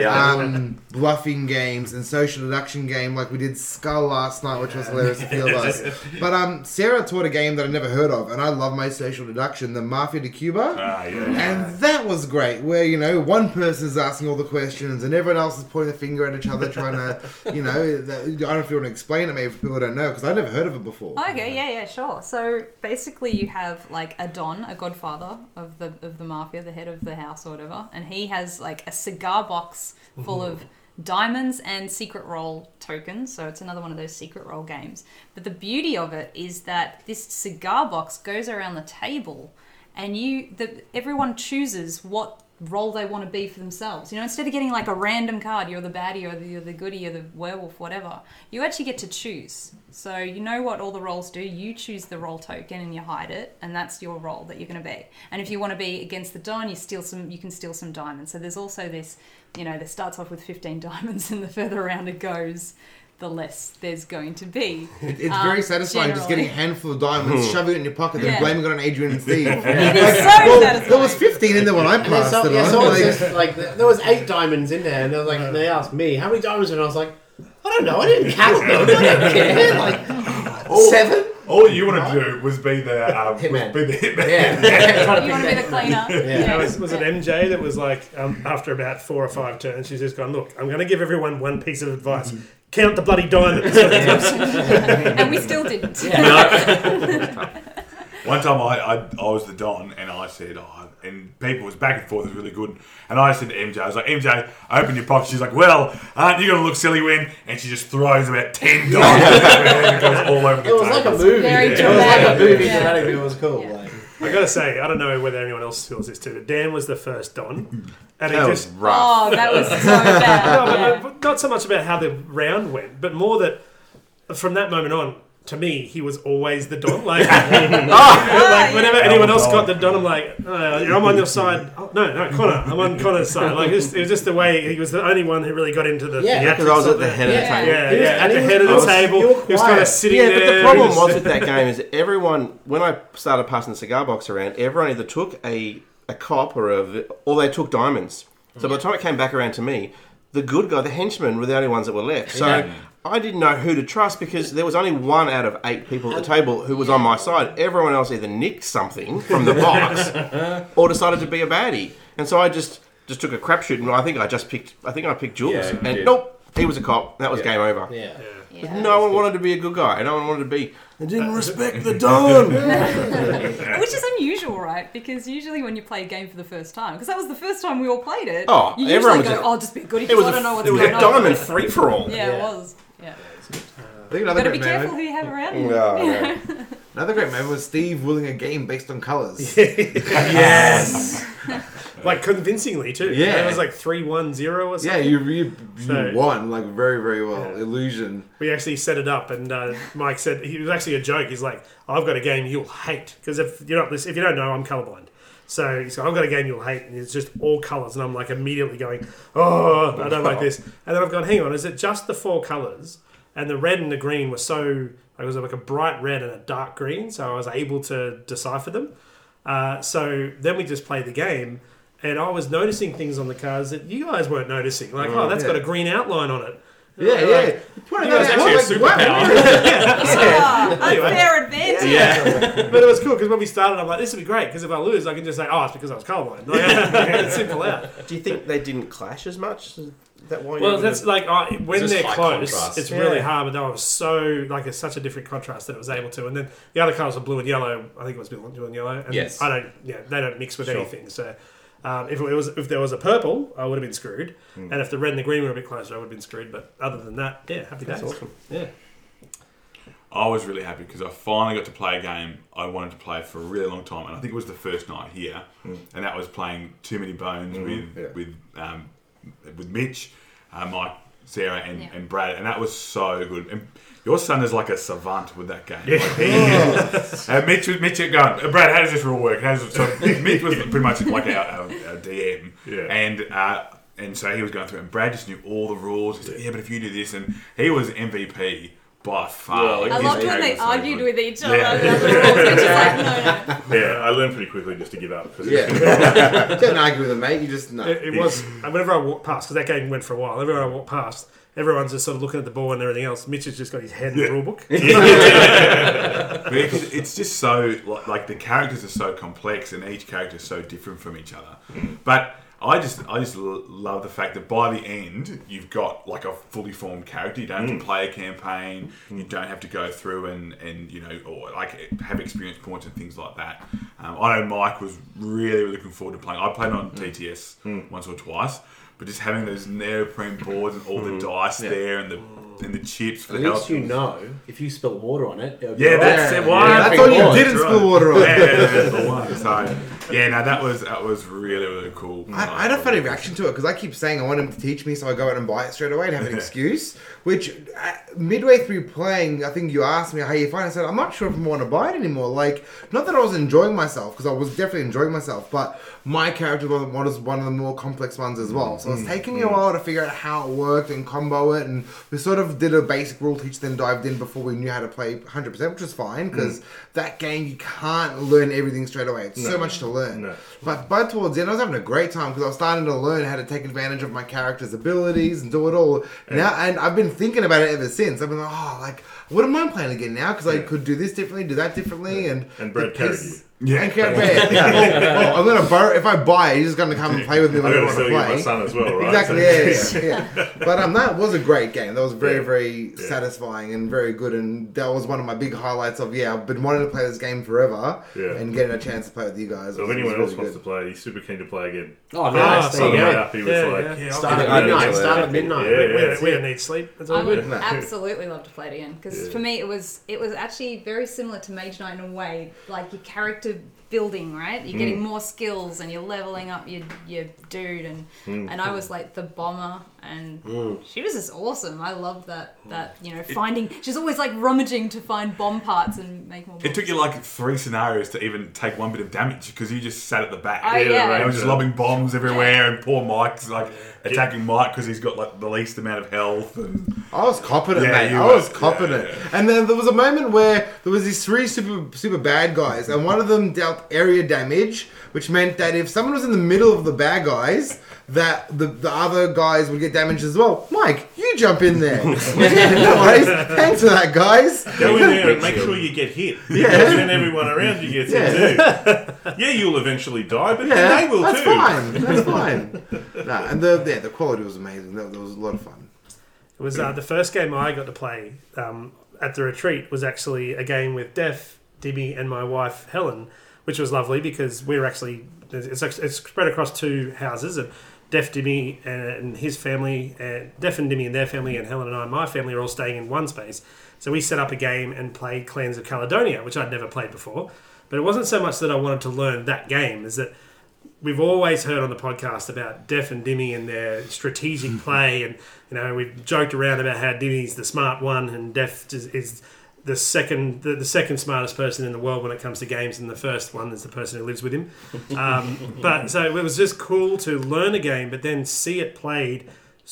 um, bluffing games and social deduction game, like we did Skull last night, which was hilarious to feel us. But um, Sarah taught a game that I never heard of, and I love my social deduction, the Mafia de Cuba. Ah, yeah. And that was great, where, you know, one person's asking all the questions and everyone else is pointing the finger at each other trying to, you know, that, I don't know if you want to explain it maybe if people don't know, because I've never heard of it before. Okay, yeah, yeah, sure. So basically, you have like a Don, a godfather of the of the mafia, the head of the house or whatever, and he has like a cigar box full of diamonds and secret roll tokens. So it's another one of those secret roll games. But the beauty of it is that this cigar box goes around the table, and you, the everyone chooses what role they want to be for themselves. You know, instead of getting like a random card, you're the baddie or the, you're the goodie or the werewolf, whatever, you actually get to choose. So you know what all the roles do. You choose the role token and you hide it, and that's your role that you're going to be. And if you want to be against the Don, you steal some. You can steal some diamonds. So there's also this, you know, that starts off with fifteen diamonds, and the further around it goes, the less there's going to be. It, it's Um, very satisfying just getting a generally. handful of diamonds, shoving it in your pocket, Yeah. and blaming it on Adrian and Steve. So Like, well, satisfying. there was fifteen in there when I And then passed so, it yeah, on. someone Like, says, like, there was eight diamonds in there, and they were like, and they asked me, how many diamonds? And I was like, I don't know, I didn't count them. I don't care. Like, seven? All you want to do was be the um, Hitman. Was be the hitman. Yeah. Trying to You want to be pick the that. cleaner. Yeah. That was, was it M J that was like, um, after about four or five turns, she's just gone, look, I'm going to give everyone one piece of advice. Count the bloody diamonds. And we still didn't. One time I, I I was the Don and I said, oh, and people was back and forth, it was really good. And I said to M J, I was like, M J, open your pocket. She's like, well, aren't you going to look silly when? And she just throws about ten dollars and it goes all over the It was like a table. movie. Very It was like dramatic. a movie Yeah. dramatic. It was cool. Yeah. Like, I gotta say, I don't know whether anyone else feels this too, but Dan was the first Don. And it That was just. rough. Oh, that was so bad. No, but- Yeah. but not so much about how the round went, but more that from that moment on, to me, he was always the Don. Like, like whenever anyone else got the Don, I'm like, oh, I'm on your side. Oh, no, no, Connor. I'm on Connor's side. Like, it was, it was just the way he was the only one who really got into the Yeah, theatrics Because I was of at the it. head of the Yeah. table. Yeah, He was- yeah, at and the he head of the was- table. you were He was kind quiet. of sitting Yeah, there. but the problem just- was with that game is that everyone, when I started passing the cigar box around, everyone either took a, a cop or a, or they took diamonds. So by the time it came back around to me, the good guy, the henchmen, were the only ones that were left. So Yeah. I didn't know who to trust because there was only one out of eight people at the table who was on my side. Everyone else either nicked something from the box or decided to be a baddie. And so I just, just took a crapshoot, and I think I just picked. I think I picked Jules, Yeah, you and did. nope, he was a cop. That was Yeah. game over. yeah. Yeah. No one wanted to be a good guy. No one wanted to be. I didn't respect the Don. Which is unusual, right? Because usually when you play a game for the first time, because that was the first time we all played it, Oh, you everyone usually was go, just- "Oh, just be a goodie It was because I a, don't know what's it was going a on." diamond free for all. Yeah, Yeah. it was. Yeah. I think another Got to be great careful moment. who you have around. No, no. Another great moment was Steve willing a game based on colours. Yes. Like convincingly too. Yeah. It was like three one zero or Yeah, something. you, you, you So- won like very, very well. Yeah. Illusion. We actually set it up, and uh, Mike said he was actually a joke. He's like, "I've got a game you'll hate because if you're not, if you don't know, I'm colorblind." So he's like, "I've got a game you'll hate," and it's just all colors, and I'm like immediately going, "Oh, I don't like this." And then I've gone, "Hang on, is it just the four colors?" And the red and the green were so it was like a bright red and a dark green, so I was able to decipher them. Uh, so then we just played the game. and I was noticing things on the cards that you guys weren't noticing. Like, oh, that's yeah. got a green outline on it. Yeah, Like, yeah. Pointed you guys that out, actually a like, wow. Oh, Anyway. unfair advantage. Yeah. But it was cool because when we started, I'm like, this would be great because if I lose, I can just say, oh, it's because I was colorblind. Like, it's simple out. Do you think they didn't clash as much? Is that why? Well, you're that's like I, when It's just they're high close, contrast. it's Yeah. really hard. But they were so like it's such a different contrast that it was able to. And then the other colours were blue and yellow. I think it was blue and yellow. And Yes. I don't. Yeah, they don't mix with Sure. anything. So. Um, if it was, if there was a purple, I would have been screwed, Mm. and if the red and the green were a bit closer, I would have been screwed. But other than that, yeah, happy days. That's awesome. Yeah, I was really happy because I finally got to play a game I wanted to play for a really long time, and I think it was the first night here, Mm. and that was playing Too Many Bones Mhm. with Yeah. with um, with Mitch, uh, Mike, Sarah, and, Yeah. and Brad, and that was so good. And your son is like a savant with that game. Yeah. Like, he, and Mitch was Mitch going, uh, Brad, how does this rule work? How does it, so Mitch was pretty much like our, our, our D M, Yeah. and. Uh, and so he was going through it, and Brad just knew all the rules. He's like, yeah, but if you do this, and he was M V P by far. Yeah, Like, I his loved when game they was so argued good. with each other. Yeah. about the rules. They're just like, no, no. Yeah, I learned pretty quickly just to give up. 'cause Yeah. it's- Don't argue with them, mate. You just no. it, it was. Whenever I walked past, because that game went for a while. Whenever I walked past, everyone's just sort of looking at the board and everything else. Mitch has just got his head in the rule book. But it's, it's just so like, like the characters are so complex, and each character is so different from each other. But I just I just l- love the fact that by the end you've got like a fully formed character. You don't have to play a campaign. You don't have to go through and, and you know or like have experience points and things like that. Um, I know Mike was really, really looking forward to playing. I played on T T S once or twice, but just having those neoprene boards and all the dice there and the and the chips for At the least health. you know if you spill water on it. it'll be Yeah, all right. that's it. Why? Yeah, that's all you didn't That's spill right. water on. Yeah, that's the one. So, yeah, no, that was that was really, really cool. I, I had a funny reaction to it because I keep saying I want him to teach me, so I go out and buy it straight away and have an excuse. Which uh, midway through playing, I think you asked me how you find it. I said I'm not sure if I want to buy it anymore. Like, not that I was enjoying myself because I was definitely enjoying myself, but my character was one of the more complex ones as well. So it was taking me a while to figure out how it worked and combo it, and we sort of did a basic rule teach, then dived in before we knew how to play one hundred percent, which was fine because that game you can't learn everything straight away. It's so No. much to learn. No. But by towards the end, I was having a great time because I was starting to learn how to take advantage of my character's abilities and do it all. Now, and I've been thinking about it ever since. I've been like, oh, like, I wouldn't mind playing again now because I Yeah. could do this differently, do that differently, and And Brad the carried pace- you. Yeah. And carried Brad. Yeah. Oh, I'm gonna borrow. If I buy it, he's just gonna come and play with me I when I gotta want sell to you my play. son as well, right? Exactly. So- Yeah, yeah, yeah. But um, that was a great game. That was very, Yeah. very satisfying and very good. And that was one of my big highlights of yeah. I've been wanting to play this game forever, Yeah. and getting a chance to play with you guys. So if was- anyone was else really wants to play, he's super keen to play again. Oh, Ah, nice. so There you Summing it go. up, he was Yeah, like, yeah, yeah. Start I at don't midnight. know. Start at midnight. Yeah, we, yeah. don't, we don't need sleep. It's all I would good. absolutely love to play it again because Yeah. for me it was it was actually very similar to Mage Knight in a way. Like your character building, right? You're getting more skills and you're leveling up your your dude, and and I was like the bomber, and she was just awesome. I loved that that you know finding. She's always like rummaging to find bomb parts and make more. It bombs. took you like three scenarios to even take one bit of damage because you just sat at the back. Oh, yeah. And I was just lobbing bombs everywhere, Yeah. and poor Mike's like attacking Mike because he's got like the least amount of health. And I was confident, Yeah, mate. you I were. was confident. Yeah, And then there was a moment where there was these three super super bad guys, and one of them dealt area damage, which meant that if someone was in the middle of the bad guys, that the, the other guys would get damaged as well. Mike, you jump in there. No worries. Thanks for that, guys. go in there and make sure you get hit. Yeah. Because then everyone around you gets hit too. Yeah, you'll eventually die, but Yeah, they will that's too. fine. That's fine. Nah, and the yeah, the quality was amazing. That, that was a lot of fun. It was uh, the first game I got to play um, at the retreat was actually a game with Def, Dibby, and my wife Helen, which was lovely because we're actually it's, it's spread across two houses, and Def, Dibby, and his family, and Def and Dibby and their family, and Helen and I, my family, are all staying in one space. So we set up a game and played Clans of Caledonia, which I'd never played before. But it wasn't so much that I wanted to learn that game, is that we've always heard on the podcast about Def and Dimmy and their strategic play, and you know we've joked around about how Dimmy's the smart one and Def is, is the second the, the second smartest person in the world when it comes to games, and the first one is the person who lives with him. Um, but so it was just cool to learn a game, but then see it played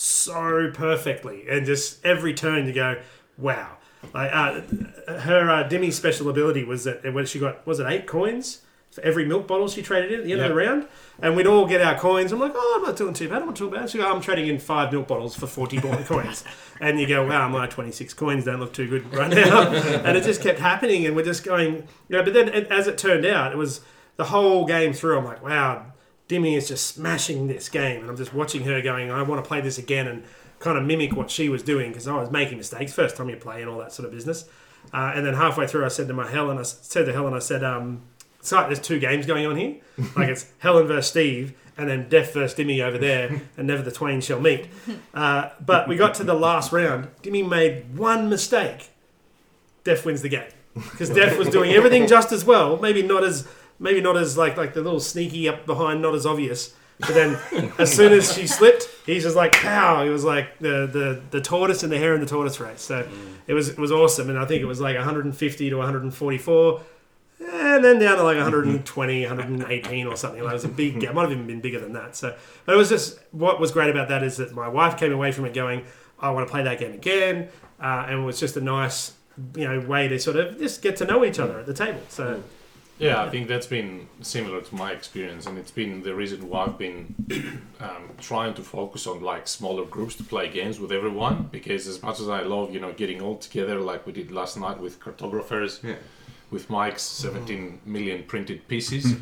so perfectly, and just every turn you go, wow. Like uh, her uh, Dimmy's special ability was that when she got was it eight coins. for every milk bottle she traded in at the end Yep. of the round. And we'd all get our coins. I'm like, oh, I'm not doing too bad. I'm not too bad. So go, I'm trading in five milk bottles for forty coins. And you go, wow, my twenty-six coins don't look too good right now. And it just kept happening. And we're just going, you know, but then as it turned out, it was the whole game through. I'm like, wow, Dimmy is just smashing this game. And I'm just watching her going, I want to play this again and kind of mimic what she was doing because I was making mistakes. First time you play and all that sort of business. Uh, and then halfway through, I said to my Helen, I said to Helen, I said, um, it's like there's two games going on here. Like it's Helen versus Steve, and then Def versus Dimmy over there, and never the twain shall meet. Uh, but we got to the last round. Dimmy made one mistake. Def wins the game because Def was doing everything just as well. Maybe not as maybe not as like like the little sneaky up behind, not as obvious. But then, as soon as she slipped, he's just like pow. He was like the the the tortoise and the hare in the tortoise race. So it was it was awesome, and I think it was like one fifty to one forty-four. And then down to like one twenty, one eighteen or something. Like it was a big game. It might have even been bigger than that. So, but it was just, what was great about that is that my wife came away from it going, I want to play that game again. Uh, and it was just a nice, you know, way to sort of just get to know each other at the table. So, Yeah, I think that's been similar to my experience, and it's been the reason why I've been um, trying to focus on like smaller groups to play games with everyone. Because as much as I love, you know, getting all together like we did last night with cartographers, Yeah. with Mike's seventeen million printed pieces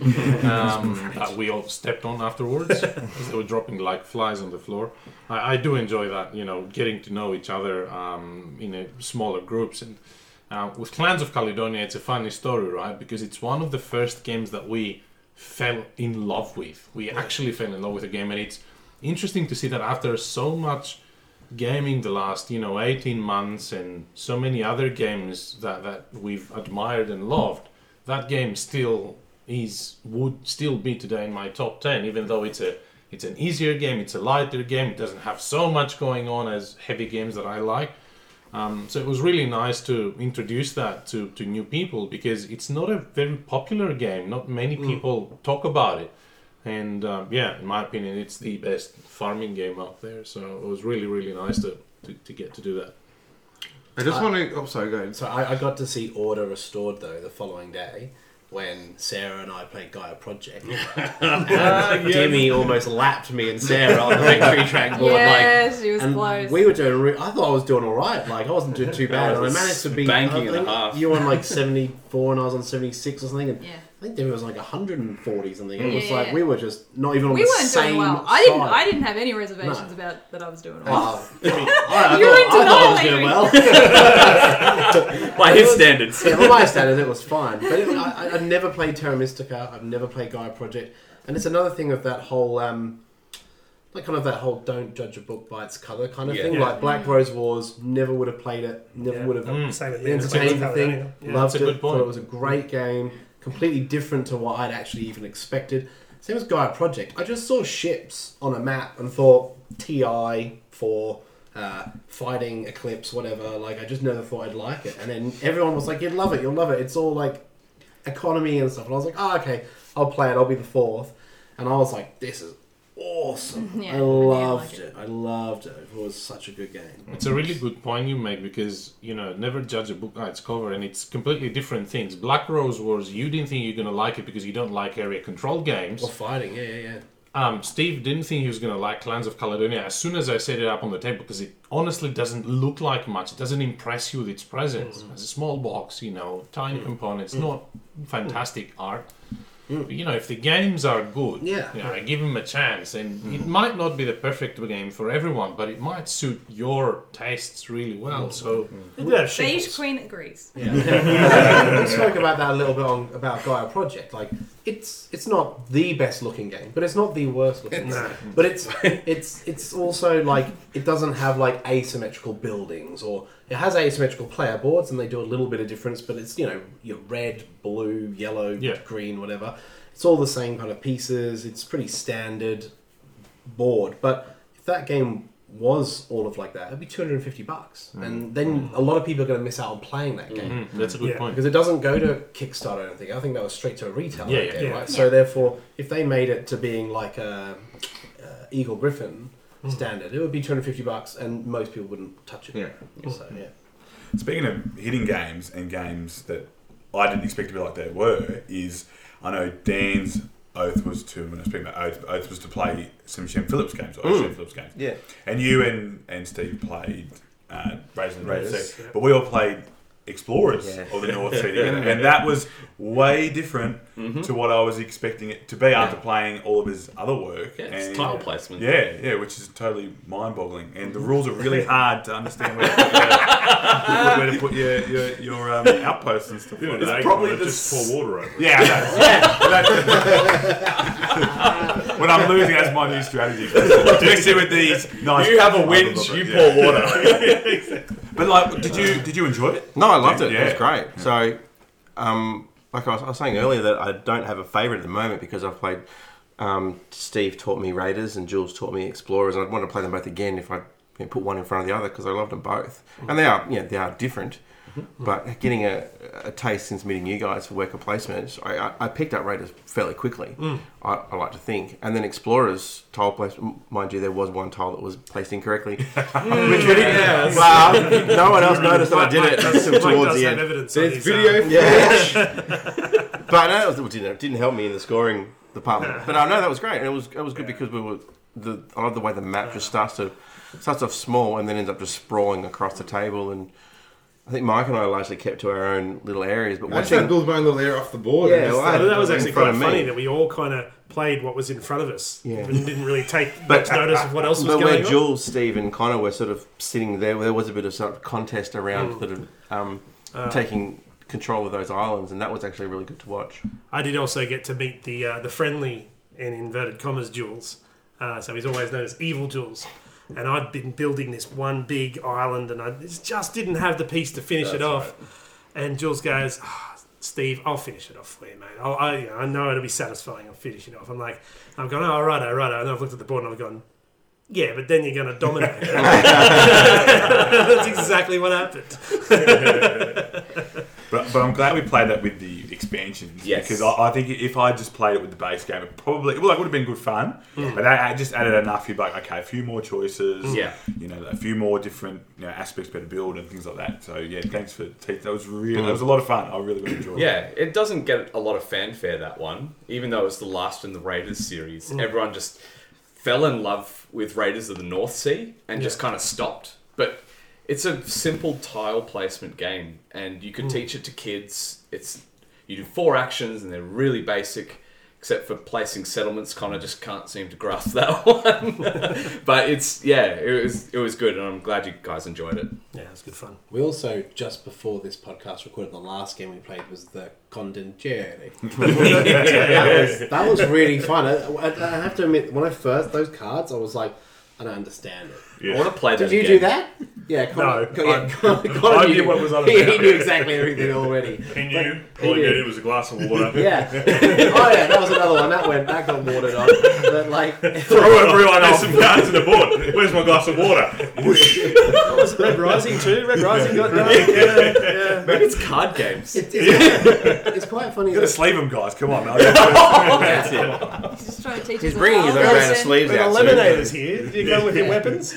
um, that we all stepped on afterwards as they were dropping like flies on the floor. I, I do enjoy that, you know, getting to know each other um, in a smaller groups. And uh, with Clans of Caledonia, it's a funny story, right? Because it's one of the first games that we fell in love with. We actually fell in love with the game, and it's interesting to see that after so much gaming the last, you know, eighteen months and so many other games that, that we've admired and loved, that game still is would still be today in my top ten, even though it's a it's an easier game, it's a lighter game, it doesn't have so much going on as heavy games that I like. Um, so it was really nice to introduce that to, to new people, because it's not a very popular game. Not many people talk about it. And um, yeah, in my opinion, it's the best farming game out there. So it was really, really nice to, to, to get to do that. I just Uh, want to. Oh, sorry, go ahead. So I, I got to see Order Restored though the following day when Sarah and I played Gaia Project. Dimmy almost lapped me and Sarah on the victory track board. Yes, like, she was and close. we were doing. Re- I thought I was doing all right. Like I wasn't doing too bad, and I managed to be Banking I and a think half. You were on like seventy-four, and I was on seventy-six or something. And Yeah. I think Dimmy was like one hundred forty something. It Yeah, was yeah, like yeah. we were just not even on We the weren't same doing well. I didn't. side. I didn't have any reservations No. about that I was doing well. Oh, I, I, You were thought, in I thought I was denial, doing well. By his standards. Yeah, by my standards, it was fine. But it, I, I've never played Terra Mystica. I've never played Gaia Project, and it's another thing of that whole, um, like kind of that whole "don't judge a book by its cover" kind of Yeah. thing. Yeah. Like Black Rose Wars, never would have played it. Never Yeah. would have Mm. same with entertained the thing. Yeah. Loved That's a it. good point. Thought it was a great game. Completely different to what I'd actually even expected. Same as Gaia Project. I just saw ships on a map and thought T I for uh, fighting Eclipse, whatever. Like I just never thought I'd like it. And then everyone was like, "You'd love it. You'll love it. It's all like economy and stuff." And I was like, "Oh, okay. I'll play it. I'll be the fourth." And I was like, "This is awesome. Yeah, I I did loved like it. it. I loved it. It was such a good game." It's a really good point you make, because, you know, never judge a book by its cover, and it's completely different things. Black Rose Wars, you didn't think you're going to like it because you don't like area control games. Or fighting, yeah, yeah, yeah. Um, Steve didn't think he was going to like Clans of Caledonia as soon as I set it up on the table, because it honestly doesn't look like much. It doesn't impress you with its presence. It's a small box, you know, tiny components, not fantastic art. But, you know, if the games are good, Yeah. you know, I give them a chance, and it might not be the perfect game for everyone, but it might suit your tastes really well. So They do have Beige sheeples. Queen agrees. Yeah. We spoke about that a little bit on about Gaia Project. Like, it's it's not the best looking game, but it's not the worst looking No. game. But it's it's it's also like it doesn't have like asymmetrical buildings, or it has asymmetrical player boards, and they do a little bit of difference. But it's, you know, your red, blue, yellow, Yeah. green, whatever. It's all the same kind of pieces. It's pretty standard board. But if that game was all of like that, it'd be two hundred fifty bucks, and then a lot of people are going to miss out on playing that game. mm, that's a good Yeah. point. Because it doesn't go to Kickstarter or anything. I think that was straight to a retailer Yeah, yeah, game, yeah. right? Yeah. So therefore, if they made it to being like a, uh Eagle Griffin standard, it would be two hundred fifty bucks, and most people wouldn't touch it. Yeah. So yeah. Speaking of hitting games and games that I didn't expect to be like they were, is I know Dan's oath was to, when I speak about oath, oath was to play some Shem Phillips games, or Mm. Shem Phillips games. Yeah. And you and, and Steve played uh, Raiders of the North Raiders, Sea. yeah. But we all played Explorers Yeah. of the North Sea together. And that was way different Mm-hmm. to what I was expecting it to be after playing all of his other work. Yeah, it's and tile placement. Yeah, yeah, which is totally mind-boggling. And the rules are really hard to understand where to put your, where to put your, your, your um, outposts and stuff. You like know, that. they Probably just the pour water over it. Yeah, I know. When I'm losing, that's my new strategy. Especially with these nice. You have a winch, you pour water. But like, did you did you enjoy it? No, I loved it. Yeah. It was great. So, um, like I was, I was saying earlier, that I don't have a favourite at the moment because I've played. Um, Steve taught me Raiders and Jules taught me Explorers, and I'd want to play them both again if I you know, put one in front of the other because I loved them both, and they are yeah they are different. But getting a, a taste since meeting you guys for worker placement, I, I, I picked up Raiders fairly quickly. Mm. I, I like to think, and then Explorers tile placement. Mind you, there was one tile that was placed incorrectly, which we didn't. Yeah. Well, no one else noticed that I did Mike it does- until Mike towards does the have end. evidence on There's his, video. uh, Yeah, but no, it, was, it didn't, it didn't help me in the scoring department. But I know that was great, and it was it was good because we were. The, I love the way the map just starts to starts off small and then ends up just sprawling across the table. And I think Mike and I largely kept to our own little areas. But I just had to watching, build my own little area off the board. Yeah, and just, well, uh, But that was in actually front quite of me. funny that we all kind of played what was in front of us. Yeah. And didn't really take But- much notice of what else was but going where on. Jules, Steve, and Connor were sort of sitting there, there was a bit of sort of contest around Mm. sort of um, Uh, taking control of those islands, and that was actually really good to watch. I did also get to meet the uh, the friendly, in inverted commas, Jules. Uh, so he's always known as Evil Jules. And I'd been building this one big island, and I just didn't have the piece to finish it off. And Jules goes, oh, Steve, I'll finish it off for you, mate. I'll, I, you know, I know it'll be satisfying. I'll finish it off. I'm like, I'm going, oh, righto, righto. And I've looked at the board and I've gone, yeah, but then you're going to dominate. That's exactly what happened. But, but I'm glad we played that with the expansions. Yes. Because I, I think if I just played it with the base game, it probably well, it would have been good fun. Mm. But I, I just added enough. You'd be like, okay, a few more choices. Yeah. You know, a few more different you know, aspects, better build and things like that. So yeah, thanks for that was really that was a lot of fun. I really really enjoyed it. Yeah, it doesn't get a lot of fanfare, that one. Even though it was the last in the Raiders series, everyone just fell in love with Raiders of the North Sea and just kind of stopped. But it's a simple tile placement game, and you could teach it to kids. It's you do four actions, and they're really basic, except for placing settlements. Connor just can't seem to grasp that one. But it's yeah, it was it was good, and I'm glad you guys enjoyed it. Yeah, it was good fun. We also, just before this podcast recorded, the last game we played was the Condentieri. that, was, that was really fun. I, I I have to admit, when I first, those cards, I was like, I don't understand it. Yeah. I want to play that Did you again. do that? Yeah, Connor, No, Con- yeah, I- Connor, Connor I knew, knew what was on he, about. he knew exactly everything already. He knew. He All he did. needed was a glass of water. Yeah. Oh yeah, that was another one. That went, that got watered on. But like, Throw everyone There's some cards in the board. Where's my glass of water? Was it Red Rising too? Red Rising got done. Yeah, yeah. Maybe it's card games. it's, it's, it's quite funny. You got to that- sleeve them, guys. Come on, man. That's it. He's just trying to teach He's us a bringing his own lesson. brand of sleeves We've got out. soon. eliminators here. Did you go with your weapons?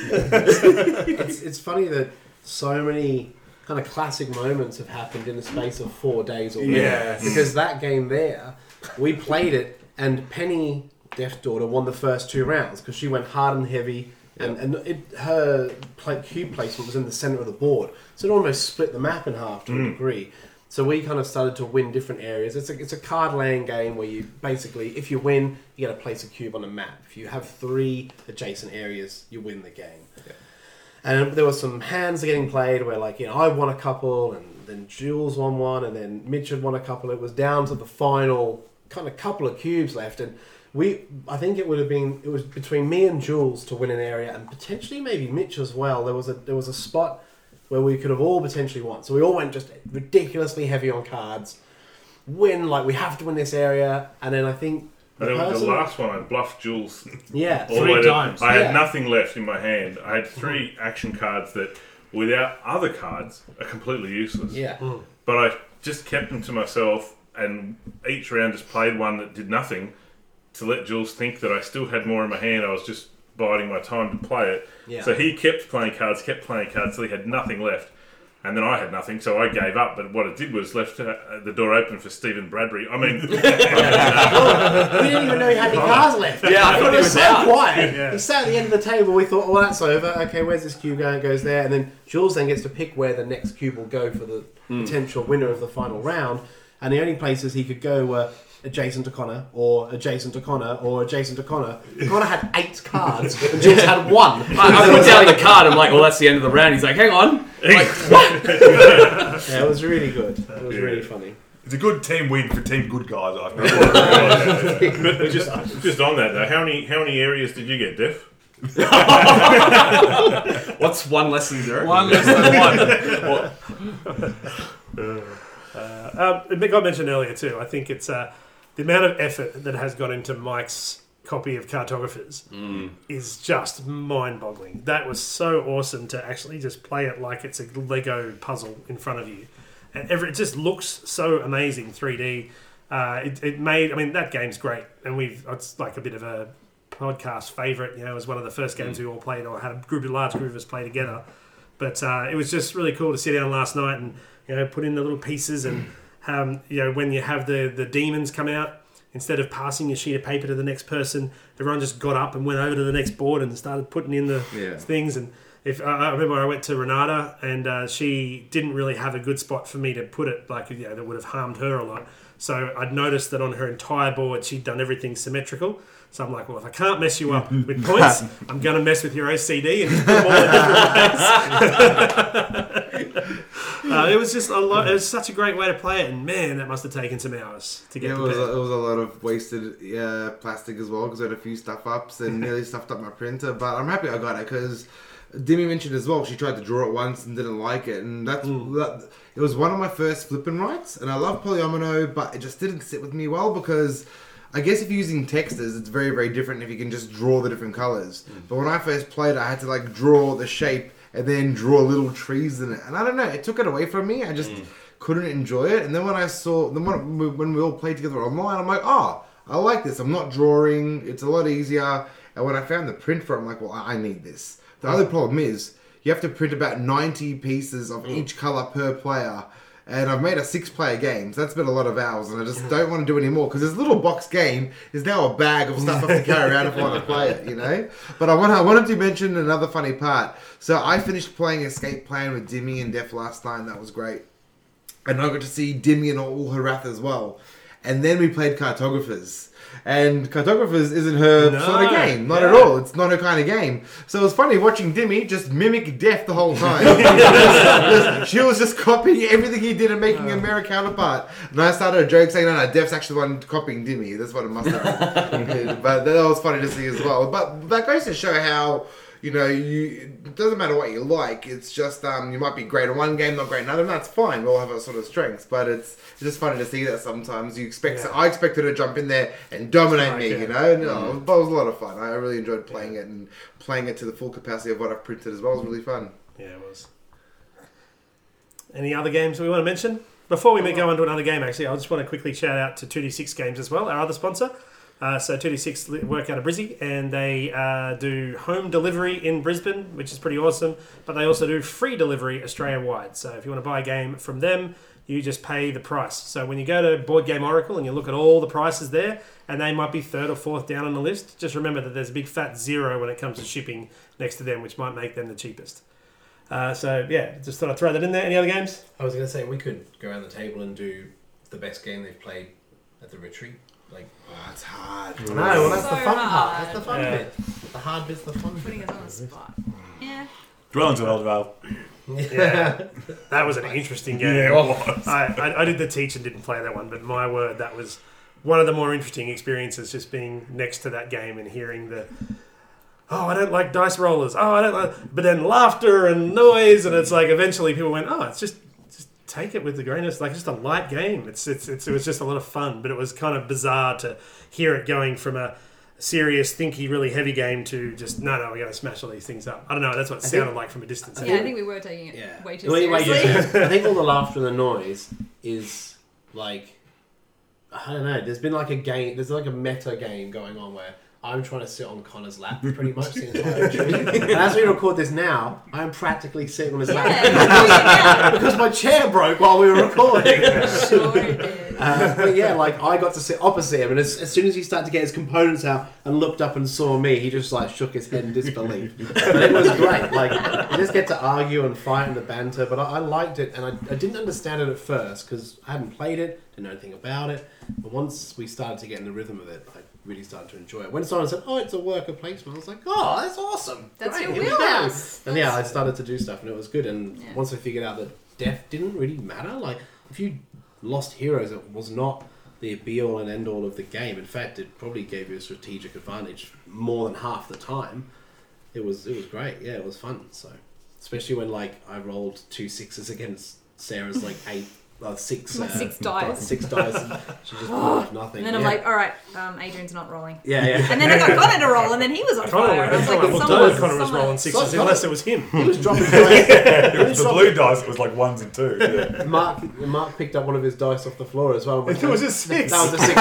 it's, it's funny that so many kind of classic moments have happened in the space of four days already. Yes. Because that game there, we played it, and Penny, Deaf Daughter, won the first two rounds because she went hard and heavy, and, and it, her play, cube placement was in the center of the board, so it almost split the map in half to a degree. So we kind of started to win different areas. It's a, it's a card laying game where you basically, if you win, you got to place a cube on a map. If you have three adjacent areas, you win the game. Yeah. And there were some hands getting played where, like, you know, I won a couple, and then Jules won one, and then Mitch had won a couple. It was down to the final kind of couple of cubes left, and we, I think it would have been, it was between me and Jules to win an area, and potentially maybe Mitch as well. There was a there was a spot where we could have all potentially won. So we all went just ridiculously heavy on cards. Win, like, we have to win this area, and then I think And the then the person- last one, I bluffed Jules. yeah, all the Three way to- times. I had Yeah. nothing left in my hand. I had three action cards that, without other cards, are completely useless. yeah. But I just kept them to myself, and each round just played one that did nothing to let Jules think that I still had more in my hand. I was just biding my time to play it. Yeah. So he kept playing cards, kept playing cards till he had nothing left. And then I had nothing, so I gave up. But what it did was left uh, the door open for Stephen Bradbury. I mean, We didn't even know he had any cards left. Yeah, I thought it he was was so out. quiet. Yeah. He sat at the end of the table. We thought, well, that's over. Okay, where's this cube going? It goes there, and then Jules then gets to pick where the next cube will go for the potential winner of the final round. And the only places he could go were adjacent to Connor, or adjacent to Connor, or adjacent to Connor. Connor had eight cards, and Jules had one. I, I put down the card. I'm like, well, that's the end of the round. He's like, hang on. I'm like, Yeah, it was really good. It was Yeah. really funny. It's a good team win for team good guys, I think. but just just on that though, how many how many areas did you get, Def? what's one less than zero? One less than one. Um, it got mentioned earlier too. I think it's uh, the amount of effort that has gone into Mike's copy of Cartographers is just mind-boggling. That was so awesome to actually just play it like it's a Lego puzzle in front of you, and every, it just looks so amazing three D. Uh, it, it made. I mean, that game's great, and we've it's like a bit of a podcast favourite. You know, it was one of the first games we all played, or had a group, a large group of us play together. But uh, it was just really cool to sit down last night and you know put in the little pieces and. Um, you know, when you have the, the demons come out, instead of passing your sheet of paper to the next person, everyone just got up and went over to the next board and started putting in the Yeah. things. And if I remember, I went to Renata and uh, she didn't really have a good spot for me to put it, like you know, that would have harmed her a lot. So I'd noticed that on her entire board, she'd done everything symmetrical. So I'm like, well, if I can't mess you up with points, I'm going to mess with your O C D and just put them all in different ways. uh, it was just a lot. It was such a great way to play it, and man, that must have taken some hours to get. Yeah, it was, prepared. a, it was a lot of wasted uh, plastic as well because I had a few stuff ups and nearly stuffed up my printer. But I'm happy I got it because Demi mentioned as well she tried to draw it once and didn't like it, and that's that, it was one of my first flipping rights. And I love Polyomino, but it just didn't sit with me well because I guess if you're using textures, it's very very different if you can just draw the different colors. But when I first played, I had to like draw the shape and then draw little trees in it, and I don't know, it took it away from me. I just couldn't enjoy it. And then when I saw the when we, when we all played together online, I'm like, oh, I like this. I'm not drawing. It's a lot easier. And when I found the print for it, I'm like, well, I need this. The other problem is you have to print about ninety pieces of each color per player. And I've made a six-player game, so that's been a lot of hours, and I just don't want to do any more because this little box game is now a bag of stuff I have to carry around if I want to play it, you know. But I want I wanted to mention another funny part. So I finished playing Escape Plan with Dimmy and Def last night, and that was great. And I got to see Dimmy and all her wrath as well. And then we played Cartographers. And Cartographers isn't her No, sort of game. Not yeah. at all. It's not her kind of game. So it was funny watching Dimmy just mimic Def the whole time. She was just copying everything he did and making a mirror counterpart. And I started a joke saying, no, no, Def's actually the one copying Dimmy. That's what it must have been. But that was funny to see as well. But that goes to show how... You know, you it doesn't matter what you like. It's just um, you might be great in one game, not great in another. And that's fine. We all have our sort of strengths, but it's, it's just funny to see that sometimes you expect. Yeah. I expected her to jump in there and dominate me. Yeah. You know, and, oh, it was a lot of fun. I really enjoyed playing it and playing it to the full capacity of what I've printed as well. It was really fun. Yeah, it was. Any other games we want to mention? Before we go on to another game, actually, I just want to quickly shout out to two D six Games as well, our other sponsor. Uh, so two D six work out of Brizzy, and they uh, do home delivery in Brisbane, which is pretty awesome. But they also do free delivery Australia-wide. So if you want to buy a game from them, you just pay the price. So when you go to Board Game Oracle and you look at all the prices there, and they might be third or fourth down on the list, just remember that there's a big fat zero when it comes to shipping next to them, which might make them the cheapest. Uh, so yeah, just thought I'd throw that in there. Any other games? I was going to say we could go around the table and do the best game they've played at the retreat. Like, Oh, it's hard. no, well that's So the fun hard. part. That's the fun Yeah. bit. The hard bit's the fun Putting bit. us on the spot. Yeah. Dwellings of Eldvale. Yeah, that was an interesting game. Yeah, it was. I, I, I did the teach and didn't play that one, but my word, that was one of the more interesting experiences, just being next to that game and hearing the, oh, I don't like dice rollers. Oh, I don't like, but then laughter and noise, and it's like eventually people went, oh, it's just just take it with the grain of, like just a light game. It's, it's it's it was just a lot of fun, but it was kind of bizarre to hear it going from a serious, thinky, really heavy game to just no, no, we got to smash all these things up. I don't know. That's what it sounded like from a distance. Yeah, I think we were taking it Yeah. way too Wait, wait, seriously. yeah. I think all the laughter and the noise is like, I don't know. There's been like a game. There's like a meta game going on where I'm trying to sit on Connor's lap pretty much the entire trip. And as we record this now, I'm practically sitting on his lap Yeah. because my chair broke while we were recording. Sure it did. Uh, but yeah, like I got to sit opposite him, and as, as soon as he started to get his components out and looked up and saw me, he just like shook his head in disbelief. But it was great. Like you just get to argue and fight and the banter. But I, I liked it, and I, I didn't understand it at first because I hadn't played it, didn't know anything about it. But once we started to get in the rhythm of it, I really started to enjoy it. When someone said, "Oh, it's a worker placement," I was like, "Oh, that's awesome! That's Great, your here we go." wheelhouse. And yeah, I started to do stuff, and it was good. And Yeah. once I figured out that death didn't really matter, like if you lost heroes, it was not the be-all and end-all of the game. In fact, it probably gave you a strategic advantage more than half the time. It was it was great. Yeah, it was fun. So, especially when like I rolled two sixes against Sarah's like eight, uh, six, My uh, six dice. six dice. And she just rolled nothing. And then I'm yeah. like, all right, um, Adrian's not rolling. yeah, yeah. And then I got Connor to roll, and then he was on Connor, fire. And I was like, well, someone, Connor, Connor was someone- rolling sixes Someone- unless it was him. He was dropping dice. It was the blue dice. It was like ones and twos. Yeah. Mark, Mark picked up one of his dice off the floor as well. It was a six. That was a six.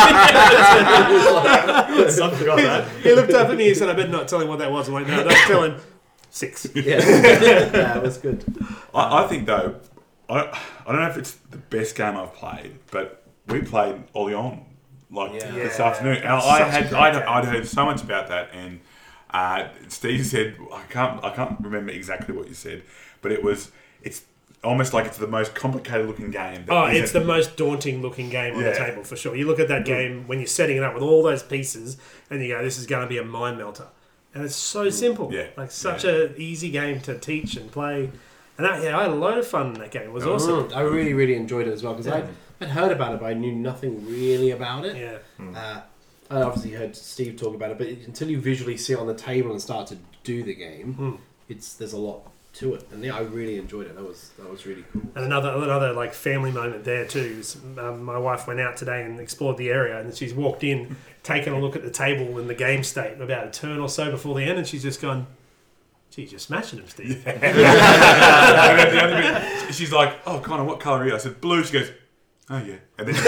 Something like that. He looked up at me and said, "I better not tell him what that was." I'm like, "No, don't tell him." Six. yeah. yeah, it was good. I, I think though, I don't, I don't know if it's the best game I've played, but we played Oleon like Yeah. this Yeah. afternoon, and It's I such a had great I'd, game. I'd heard so much about that, and uh, Steve said I can't I can't remember exactly what you said, but it was it's almost like it's the most complicated looking game. that Oh, isn't- it's the most daunting looking game on the Yeah. table for sure. You look at that game when you're setting it up with all those pieces, and you go, "This is going to be a mind melter," and it's so simple. Yeah. Like such Yeah. a easy game to teach and play. And I, yeah, I had a load of fun in that game. It was awesome. Mm, I really, really enjoyed it as well because Yeah. I'd, I'd heard about it, but I knew nothing really about it. Yeah. Uh, I obviously heard Steve talk about it, but until you visually see it on the table and start to do the game, Mm. it's there's a lot to it. And yeah, I really enjoyed it. That was that was really cool. And another another like family moment there too. Is, um, my wife went out today and explored the area, and she's walked in, taken a look at the table in the game state about a turn or so before the end, and she's just gone, "Geez, you're smashing him, Steve." And then the other bit, she's like, "Oh, Connor, what colour are you?" I said, "Blue." She goes, "Oh yeah." And then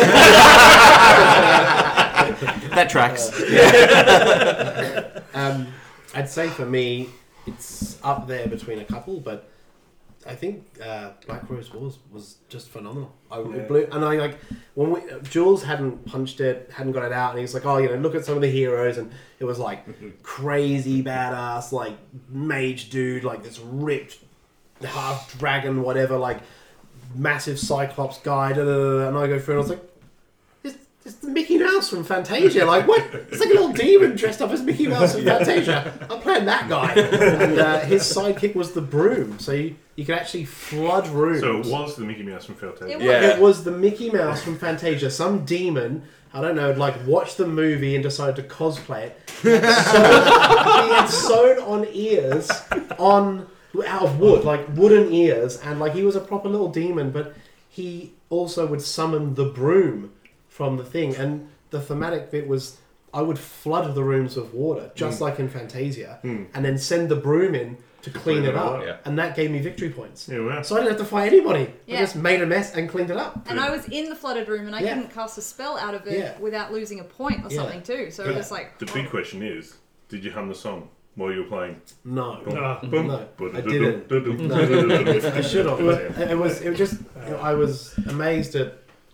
That tracks. Um, I'd say for me, it's up there between a couple, but I think uh, Black Rose Wars was just phenomenal. I it blew, and I like when we Jules hadn't punched it, hadn't got it out, and he's like, "Oh, you know, look at some of the heroes," and it was like crazy badass, like mage dude, like this ripped half dragon, whatever, like massive Cyclops guy, da, da, da, da. And I go through, and I was like, "It's, it's the Mickey Mouse from Fantasia, like what? It's like a little demon dressed up as Mickey Mouse from Fantasia. I'm playing that guy." And uh, his sidekick was the broom, so you, you could actually flood rooms. So it was the Mickey Mouse from Fantasia. It was. Yeah. It was the Mickey Mouse from Fantasia. Some demon, I don't know, like watched the movie and decided to cosplay it. He had sewn, he had sewn on ears on out of wood, like wooden ears, and like he was a proper little demon. But he also would summon the broom from the thing, and the thematic bit was I would flood the rooms with water, just like in Fantasia, and then send the broom in to clean it up, Yeah. and that gave me victory points. Yeah, wow. So I didn't have to fight anybody. I Yeah. just made a mess and cleaned it up. And I was in the flooded room, and I Yeah. couldn't cast a spell out of it Yeah. without losing a point or Yeah. something too. So But it was like, The oh. big question is, did you hum the song while you were playing? No, Ah. no, I didn't. I I should have. It was. It was just. You know, I was amazed at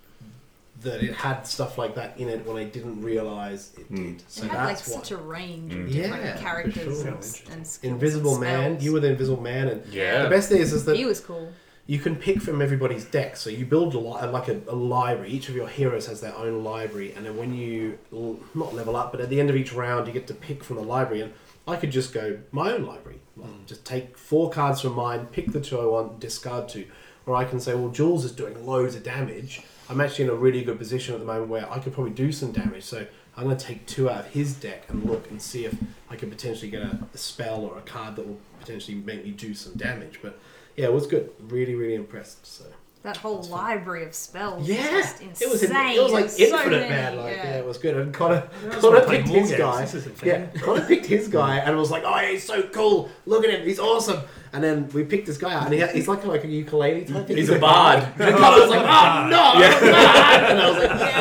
that it had stuff like that in it when I didn't realize it Mm. did. So it had like that's why. such a range Mm. of different Yeah, for characters sure. and, and skills Invisible and Man. spells. You were the Invisible Man, and Yeah. the best thing is, is that He was cool. you can pick from everybody's deck. So you build a li- like a, a library. Each of your heroes has their own library, and then when you l- not level up, but at the end of each round, you get to pick from the library. And I could just go my own library, like, just take four cards from mine, pick the two I want, discard two. Or I can say, well, Jules is doing loads of damage. I'm actually in a really good position at the moment where I could probably do some damage. So I'm going to take two out of his deck and look and see if I can potentially get a, a spell or a card that will potentially make me do some damage. But yeah, it was good. Really, really impressed. So That whole library of spells. yeah, was just insane. it was it was like so infinite, many, man. Like yeah. yeah. it was good. And Connor, Just Connor wanna play picked more his games. guy. This isn't fair. Yeah, Connor picked his guy and was like, "Oh, he's so cool. Look at him. He's awesome." And then we picked this guy out, and he, he's like like a ukulele type thing. He's a bard. And Connor was like, "Oh no, I'm a bard!" And I was like, "Yeah."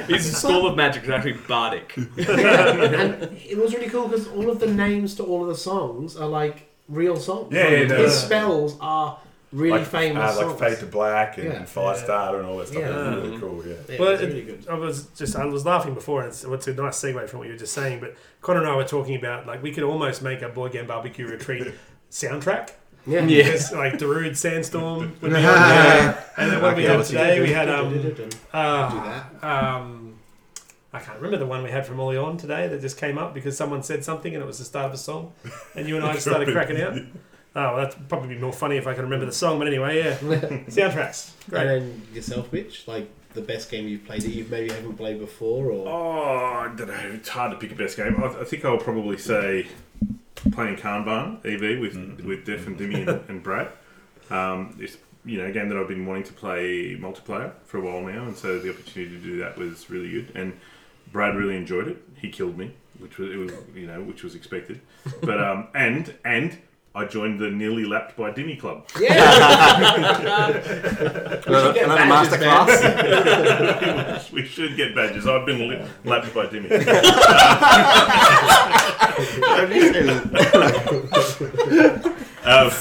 His School of Magic is actually bardic. And it was really cool because all of the names to all of the songs are like real songs. Yeah, Like, yeah, no, his no. spells are really like, famous uh, songs. like Fade to Black and, Yeah. and Firestarter and all that stuff. Yeah. It was really cool, yeah. Yeah, Well, it was it- really good. I was just I was laughing before, and it's, it's a nice segue from what you were just saying. But Connor and I were talking about like we could almost make a board game barbecue retreat soundtrack. Yeah. Because like Darude Sandstorm would be on Yeah. there. And then what we Okay, had let's today, we had um, Do uh, that. um, I can't remember the one we had from Ollie On today that just came up because someone said something and it was the start of a song, and you and I just started cracking out. Oh, well, that'd probably be more funny if I could remember the song, but anyway, yeah, soundtracks, And great. then yourself, Mitch, like the best game you've played that you maybe haven't played before, or Oh, I don't know. It's hard to pick a best game. I, I think I'll probably say playing Kanban E V with with Def and Dimmy and, and Brad. Um, it's you know a game that I've been wanting to play multiplayer for a while now, and so the opportunity to do that was really good. And Brad really enjoyed it. He killed me, which was, it was you know which was expected. But um, and and I joined the Nearly Lapped by Dimmy Club. yeah, Another, get another badges, masterclass. We should get badges. I've been li- lapped by Dimmy. Um,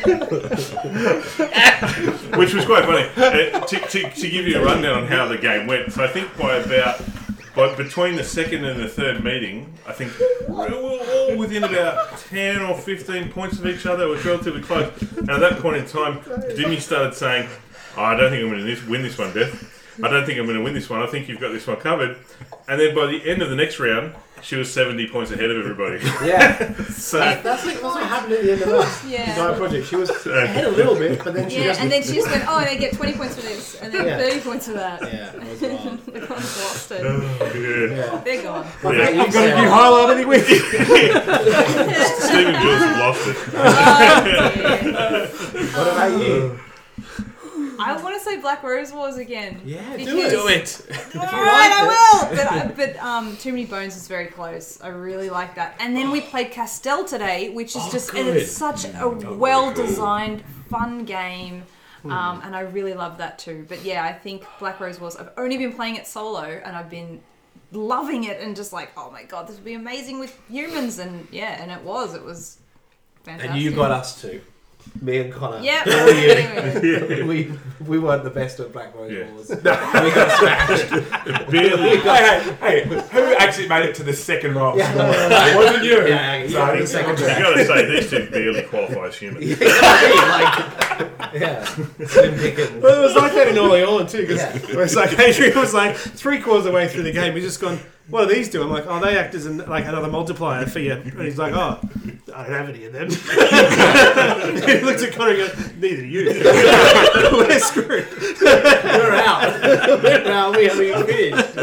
which was quite funny. Uh, to, to, to give you a rundown on how the game went, so I think by about by between the second and the third meeting, I think we were all within about ten or fifteen points of each other. It was relatively close. And at that point in time, Dimmy started saying, oh, "I don't think I'm going to win this one, Beth. I don't think I'm going to win this one. I think you've got this one covered." And then by the end of the next round, she was seventy points ahead of everybody. yeah. So That's like that's what happened at the end of us. Yeah. Design project. She was ahead a little bit, but then she Yeah, just and then she just went, oh, and I get twenty points for this, and then Yeah. thirty points for that. yeah, it was wild. Everyone's lost it. yeah. Yeah. They're gone. I Yeah. bet you said- highlight any week. Stephen Jules lost it. Oh, dear. What about you? I want to say Black Rose Wars again. Yeah, do Because- it. Do it. All right, I will. But, I, but um, Too Many Bones is very close. I really like that. And then we played Castell today, which is Oh, just and good. it's such a well-designed, fun game. Um, and I really love that too. But yeah, I think Black Rose Wars. I've only been playing it solo, and I've been loving it, and just like, oh my god, this would be amazing with humans. And yeah, and it was. It was fantastic. And you got us too. Me and Connor. Yeah. All you. Anyway. we we weren't the best at Black Rose Yeah. Wars. We got smashed. Barely. Hey, hey, hey, who actually made it to the second roll? Yeah. It wasn't you. Yeah, you got the second You track. got to say these two barely qualify as humans. Yeah, like, yeah, Slim Pickens. Well, it was like that in Orleans too, because Yeah. it's like Adrian was like three quarters of the way through the game. He's just gone, "What do these do?" I'm like, "Oh, they act as an, like another multiplier for you." And he's like, "Oh, I don't have any of them." He looked at Connor and goes, "Neither do you. We're screwed." We're out. We're out. We haven't finished.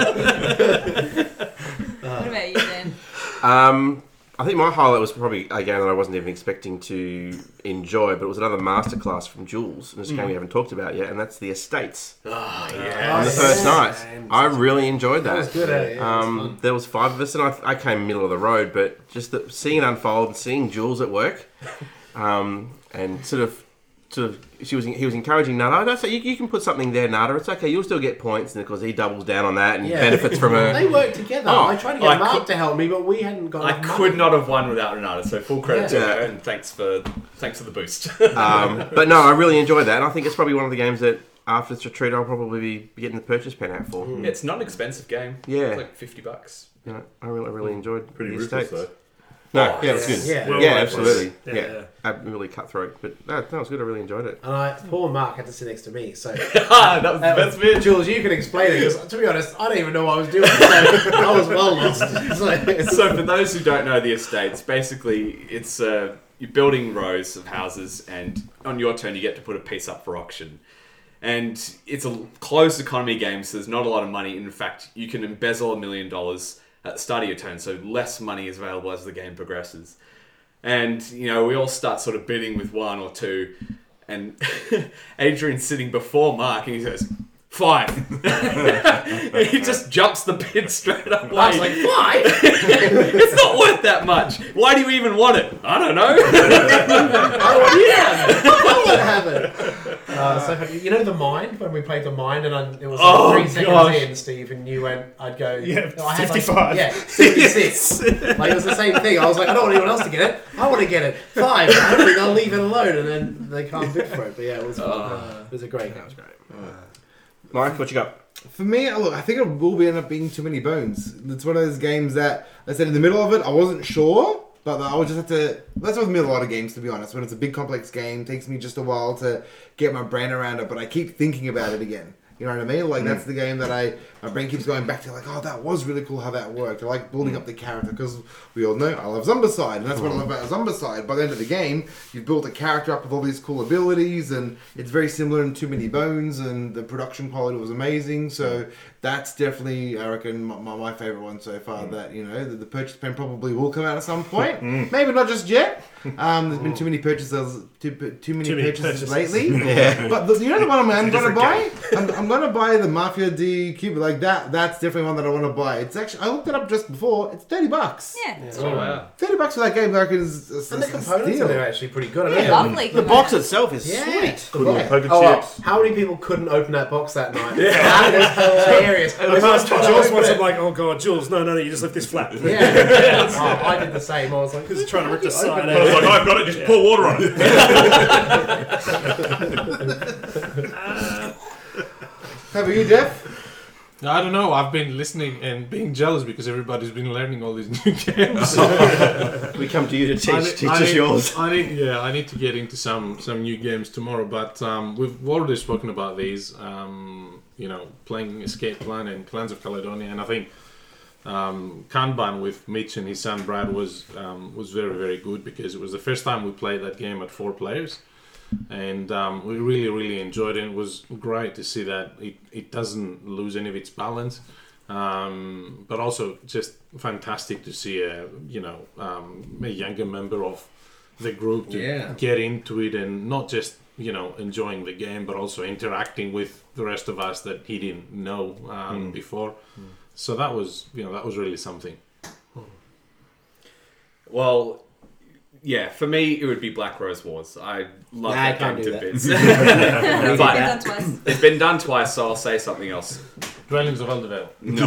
What about you, Dan? Um, I think my highlight was probably a game that I wasn't even expecting to enjoy, but it was another masterclass from Jules, and it's a game we haven't talked about yet, and that's The Estates. Oh, On yeah. the first night, I really enjoyed That that. was good, eh? Yeah, Um, it was fun. there was five of us, and I, I came middle of the road, but just the, seeing it unfold and seeing Jules at work, um, and sort of, sort of, she was he was encouraging Nada. That's you, you can put something there, Nada. It's okay. You'll still get points, and of course he doubles down on that and Yeah. benefits from They her. worked together. Oh, I tried to get I Mark could- to help me, but we hadn't got I enough money. could not have won without Renata, so full credit to Yeah. her, and thanks for thanks for the boost. Um, but no, I really enjoyed that, and I think it's probably one of the games that after this retreat I'll probably be getting the purchase pen out for. It's not an expensive game. Yeah. It's like fifty bucks. You know, I really, I really enjoyed Pretty the ruthless Estates. though. No, Oh, yeah, it was yeah. good. Yeah. Well, yeah, well, absolutely. yeah, Yeah, yeah. Uh, really cutthroat, but no, that was good. I really enjoyed it. And I, poor Mark had to sit next to me, so... Ah, that was the Uh, best bit. Jules, you can explain it, because to be honest, I don't even know what I was doing, so I was well lost. So, So for those who don't know the estates, basically it's uh, you're building rows of houses, and on your turn you get to put a piece up for auction. And it's a closed economy game, so there's not a lot of money. In fact, you can embezzle a million dollars at the start of your turn, so less money is available as the game progresses. And, you know, we all start sort of bidding with one or two, and Adrian's sitting before Mark, and he says, five. And he just jumps the bid straight away. I was like, why? It's not worth that much. Why do you even want it? I don't know. I want you to have it. I want to have it. Uh, so you know the mind when we played the mind and I, it was like Oh, three seconds gosh. in, Steve, and you went, I'd go, Yeah, I had fifty-five. Like, yeah, seventy-six. Like it was the same thing. I was like, I don't want anyone else to get it. I want to get it. Five. I don't think I'll leave it alone, and then they can't bid for it. But yeah, it was uh, it was a great game. It was great. Mike, what you got? For me, look, I think it will be end up being too many bones. It's one of those games that I said in the middle of it, I wasn't sure, but I would just have to. That's with me with a lot of games, to be honest. When it's a big, complex game, it takes me just a while to get my brain around it, but I keep thinking about it again. You know what I mean? Like, mm. that's the game that I, my brain keeps going back to, like, oh, that was really cool how that worked. I like building mm. up the character, because we all know I love Zombicide, and that's mm. what I love about Zombicide. By the end of the game, you've built a character up with all these cool abilities, and it's very similar in Too Many Bones, and the production quality was amazing, so that's definitely, I reckon, my, my, my favourite one so far, mm. that, you know, the, the purchase pen probably will come out at some point. mm. Maybe not just yet. Um, there's been too many purchases, too, too many, too many purchases, purchases lately. Yeah. But the, you know the one I'm, I'm going to buy? I'm, I'm going to buy the Mafia D Cube. Like that, that's definitely one that I want to buy. It's actually, I looked it up just before. It's thirty bucks. Yeah. yeah. Oh, wow. thirty bucks for that game, I reckon, is a, and the components in there are actually pretty good. Yeah, lovely. The box itself is yeah. sweet. Couldn't Yeah. poker Oh, well, chips. how many people couldn't open that box that night? Yeah. That was hilarious. I passed Jules once, I'm like, oh god, Jules, no, no, no, you just lift this flap. Yeah. oh, I did the same. I was like, Just trying to rip the side I was out. like, I've got it, just pour water on it. How about you, Jeff? I don't know. I've been listening and being jealous because everybody's been learning all these new games. We come to you to teach, I need- teach I us need- yours. I need, yeah, I need to get into some some new games tomorrow. But um, we've already spoken about these. Um, you know, playing Escape Plan and Clans of Caledonia, and I think um, Kanban with Mitch and his son Brad was um, was very very good because it was the first time we played that game at four players. And um, we really, really enjoyed it. It was great to see that it, it doesn't lose any of its balance, um, but also just fantastic to see a you know um, a younger member of the group to Yeah. get into it and not just you know enjoying the game, but also interacting with the rest of us that he didn't know um, Mm. before. Mm. So that was you know that was really something. Well, yeah, for me it would be Black Rose Wars. I love Nah, I that can't game do to that. bits. It's But- been done twice. It's been done twice, so I'll say something else. Dwellings of Eldervale. No.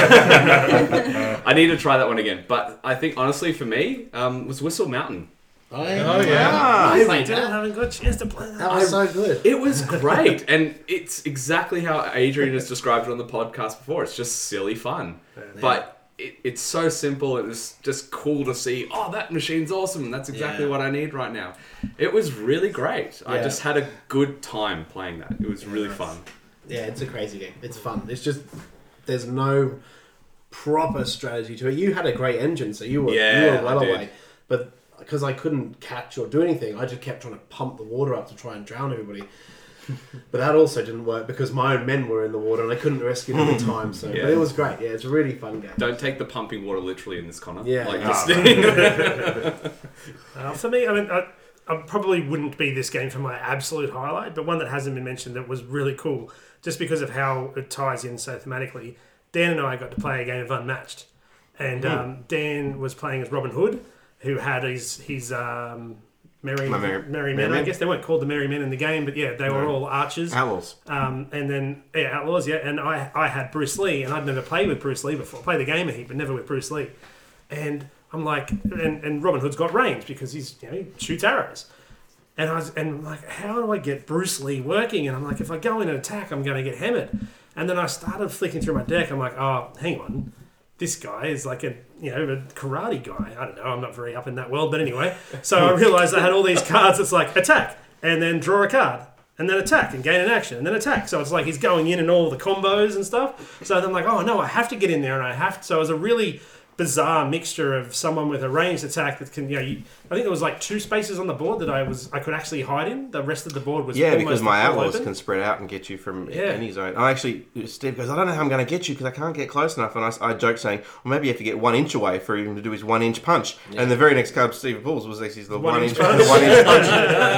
I need to try that one again. But I think, honestly, for me, um, was Whistle Mountain. oh Oh yeah. yeah. I I played didn't that. have a good chance to play that. That was so good. It was great. And it's exactly how Adrian has described it on the podcast before. It's just silly fun. But it, it's so simple. It was just cool to see, oh, that machine's awesome. That's exactly Yeah. what I need right now. It was really great. I Yeah. just had a good time playing that. It was really Nice. fun. Yeah, it's a crazy game. It's fun. It's just there's no proper strategy to it. You had a great engine, so you were Yeah, you were well I did. away. But because I couldn't catch or do anything, I just kept trying to pump the water up to try and drown everybody. But that also didn't work because my own men were in the water and I couldn't rescue them in time. So, Yeah. but it was great. Yeah, it's a really fun game. Don't take the pumping water literally in this, Connor. Yeah. Like Ah, this Uh, for me, I mean, I, I probably wouldn't be this game for my absolute highlight, but one that hasn't been mentioned that was really cool, just because of how it ties in so thematically. Dan and I got to play a game of Unmatched, and um, Dan was playing as Robin Hood, who had his his um, merry My merry- merry, merry men. I men. guess they weren't called the merry men in the game, but yeah, they were No. all archers. Outlaws. Um, and then yeah, Outlaws, yeah. And I, I had Bruce Lee, and I'd never played with Bruce Lee before. I played the game a heap, but never with Bruce Lee. And I'm like, and, and Robin Hood's got range because he's you know he shoots arrows. And I was and I'm like, how do I get Bruce Lee working? And I'm like, if I go in and attack, I'm going to get hammered. And then I started flicking through my deck. I'm like, oh, hang on. This guy is like a you know a karate guy. I don't know. I'm not very up in that world, but anyway. So I realised I had all these cards. It's like attack and then draw a card and then attack and gain an action and then attack. So it's like he's going in and all the combos and stuff. So then I'm like, oh no, I have to get in there and I have to. So it was a really bizarre mixture of someone with a ranged attack that can you know. You, I think there was like two spaces on the board that I was I could actually hide in. The rest of the board was Yeah, almost because my full outlaws open. can spread out and get you from Yeah. any zone. I actually, Steve goes, I don't know how I'm going to get you because I can't get close enough. And I, I joke saying, well, maybe you have to get one inch away for him to do his one inch punch. And the very next card Steve pulls was actually the One one, inch inch, punch. the one inch punch.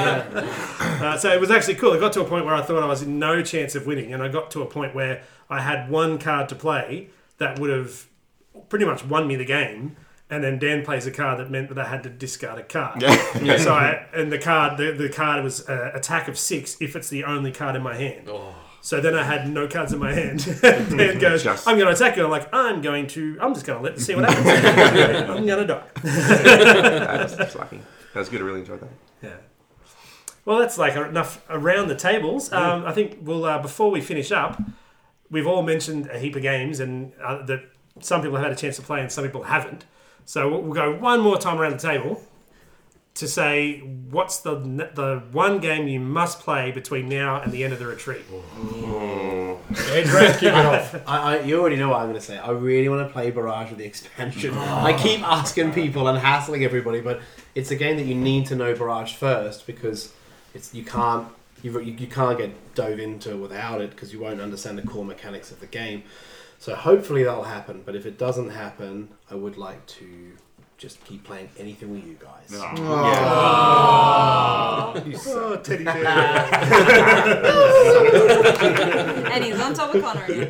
Uh, so it was actually cool. It got to a point where I thought I was in no chance of winning, and I got to a point where I had one card to play that would have pretty much won me the game. And then Dan plays a card that meant that I had to discard a card. Yeah. So I, and the card, the, the card was uh, attack of six if it's the only card in my hand. Oh. So then I had no cards in my hand. And Dan goes, Just- I'm going to attack you. I'm like, I'm going to, I'm just going to let see what happens. I'm going to die. That's, that's lucky. That was good. I really enjoyed that. Yeah. Well, that's like enough around the tables. Um, I think we'll, uh, before we finish up, we've all mentioned a heap of games and uh, that some people have had a chance to play and some people haven't. So we'll, we'll go one more time around the table to say what's the the one game you must play between now and the end of the retreat. Ed, Brad, kick it off. I, I, you already know what I'm going to say. I really want to play Barrage with the expansion. I keep asking people and hassling everybody, but it's a game that you need to know Barrage first because it's you can't you, you, you can't get dove into without it because you won't understand the core mechanics of the game. So hopefully that'll happen. But if it doesn't happen, I would like to just keep playing anything with you guys. Oh. You oh, teddy bear. And he's on top of Connor again.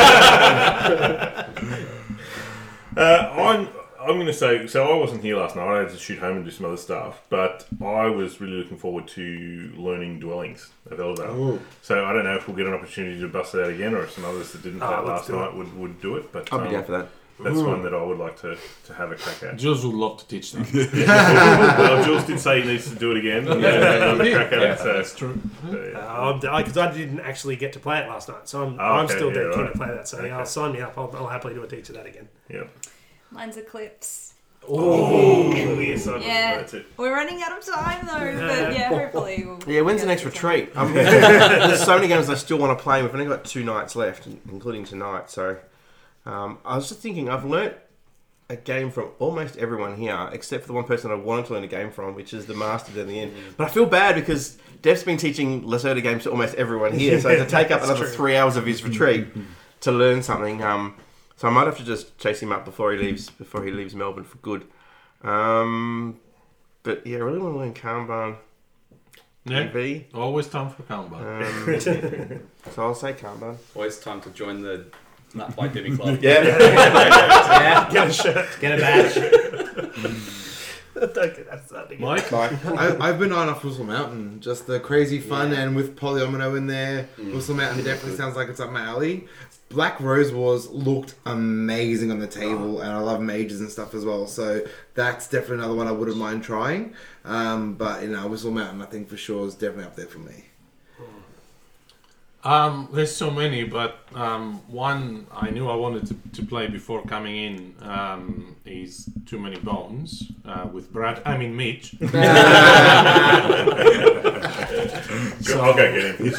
Uh, I'm I'm going to say, so I wasn't here last night. I had to shoot home and do some other stuff, but I was really looking forward to learning Dwellings of Eldar. So I don't know if we'll get an opportunity to bust it out again, or if some others that didn't play Oh, it let's last do night it. would, would do it. But I'll be um, down for that. that's one that I would like to, to have a crack at. Jules would love to teach them. Well, Jules did say he needs to do it again. And yeah, have a crack at it. So, That's true. so, yeah. Because I, 'cause I didn't actually get to play it last night, so I'm, Oh, I'm okay, still dead yeah, keen right. to play that. So yeah, Okay. I'll sign me up. I'll, I'll happily do a teach of that again. Yeah. Mine's Eclipse. Oh, yes, I Yeah. that's it. We're running out of time though, but yeah, hopefully we'll Yeah, when's the get next to retreat? I'm, there's so many games I still want to play. We've only got two nights left, including tonight. So um, I was just thinking, I've learnt a game from almost everyone here, except for the one person I wanted to learn a game from, which is the Masters in the end. But I feel bad because Dev's been teaching Lacerda games to almost everyone here, so to take up That's another true. three hours of his retreat to learn something. Um, so I might have to just chase him up before he leaves before he leaves Melbourne for good. Um, but yeah, I really want to learn Kanban Yeah, T V. always time for Kanban. Um, so I'll say Kanban. Always time to join the Map by Demi Club. Yeah. Yeah, Get a shirt. get a badge. Don't get that started again. Mike? I, I've been on off Whistle Mountain, just the crazy fun, Yeah. and with Polyomino in there, Whistle Mountain definitely sounds like it's up my alley. Black Rose Wars looked amazing on the table, and I love mages and stuff as well, so that's definitely another one I wouldn't mind trying. Um, but, you know, Whistle Mountain, I think for sure, is definitely up there for me. Um, there's so many, but um, one I knew I wanted to, to play before coming in um, is Too Many Bones uh, with Brad. I mean Mitch. So, I'll go get him.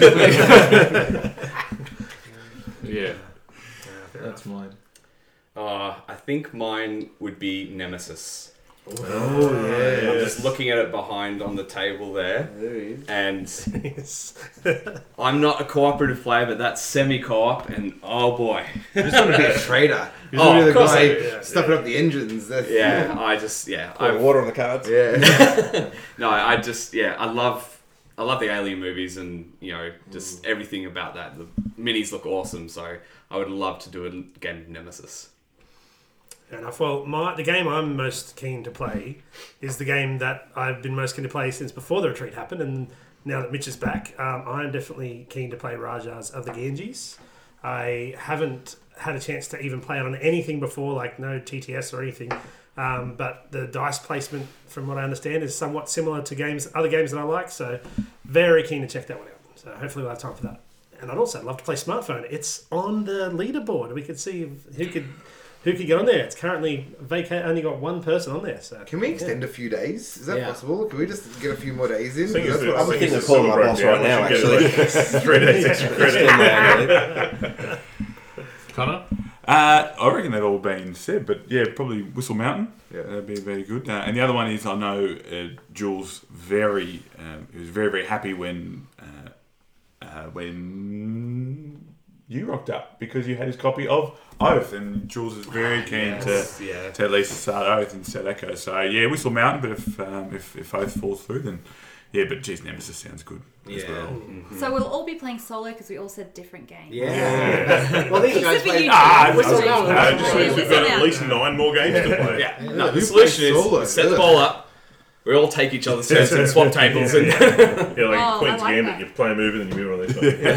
Yeah, that's mine. Uh, I think mine would be Nemesis. Oh, yeah. I'm just looking at it behind on the table there, and Yes. I'm not a cooperative player, but that's semi-co-op, and oh boy, You just want to be a trader. You just Oh, want to be of the course guy I do, yeah, stuffing yeah. up the engines. That's, yeah, I just yeah, Pour I water on the cards. Yeah. no, I just yeah, I love I love the Alien movies, and you know just everything about that. The minis look awesome, so I would love to do it again, Nemesis. Fair enough. Well, my, the game I'm most keen to play is the game that I've been most keen to play since before the retreat happened, and now that Mitch is back, um, I'm definitely keen to play Rajas of the Ganges. I haven't had a chance to even play it on anything before, like no T T S or anything, um, but the dice placement, from what I understand, is somewhat similar to games, other games that I like, so very keen to check that one out. So hopefully we'll have time for that. And I'd also love to play Smartphone. It's on the leaderboard. We could see who could... Who could get on there? It's currently vacant. Only got one person on there. So Can we extend a few days? Is that Yeah. possible? Can we just get a few more days in? Thing is That's that- what I'm thing thinking is of that calling my Silver boss broke right down, now, we should get, like, three days extra credit. Connor? Uh, I reckon they've all been said, but yeah, probably Whistle Mountain. Yeah, that'd be very good. Uh, and the other one is I know uh, Jules very um, he was very very happy when uh, uh, when you rocked up because you had his copy of Oath, and Jules is very keen Yes, to yeah. to at least start Oath and set Echo. So yeah, Whistle Mountain. But if um, if if Oath falls through, then Yeah, but geez, Nemesis sounds good as Yeah. well. So we'll all be playing solo because we all said different games. Yeah. Well, these guys Except for play. you Ah, two. we're still So- going. No, it just means we've got Yeah. at least nine more games to play. Yeah. Yeah, No, who the solution plays is solo? we set the Ugh. ball up. We all take each other's turns and swap tables. And Yeah, like Oh, Queen's I like Gambit, that. you play a move and then you move on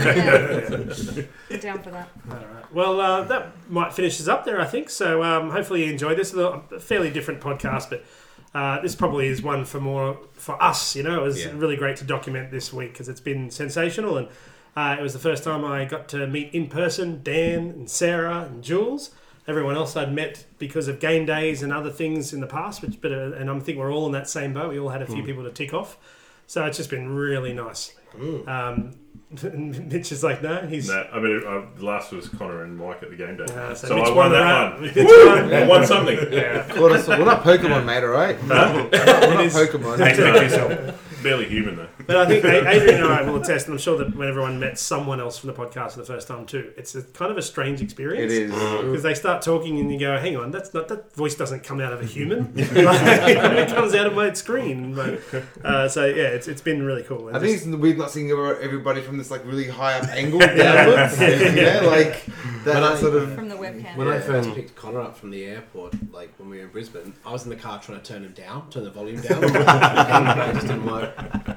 this one. Yeah. I'm down for that. Well, uh, that might finish us up there, I think. So um, hopefully you enjoyed this. It's a fairly different podcast, but uh, this probably is one for more for us. You know, it was Yeah. really great to document this week because it's been sensational, and uh, it was the first time I got to meet in person Dan and Sarah and Jules. Everyone else I'd met because of game days and other things in the past, which but uh, and I think we're all in that same boat. We all had a few people to tick off, so it's just been really nice. Um, Mitch is like, no, he's. No, I mean, uh, the last was Connor and Mike at the game day. Uh, so so Mitch I won won the that round. one. Mitch Woo! won. I won something. Yeah. What a- we're not Pokemon, mate, alright? We're not, we're not is- Pokemon. Barely human, though. But I think A- Adrian and I will attest, and I'm sure that when everyone met someone else from the podcast for the first time too, it's a kind of a strange experience. It is. Because they start talking and you go, hang on, that's not that voice doesn't come out of a human. It comes out of my screen. But, uh, so yeah, it's it's been really cool. And I think just- it's weird not seeing everybody from this like really high up angle downwards. Yeah, like that, When that I- sort of. From the webcam. When I first picked Connor up from the airport, like when we were in Brisbane, I was in the car trying to turn him down, turn the volume down. And it just didn't work.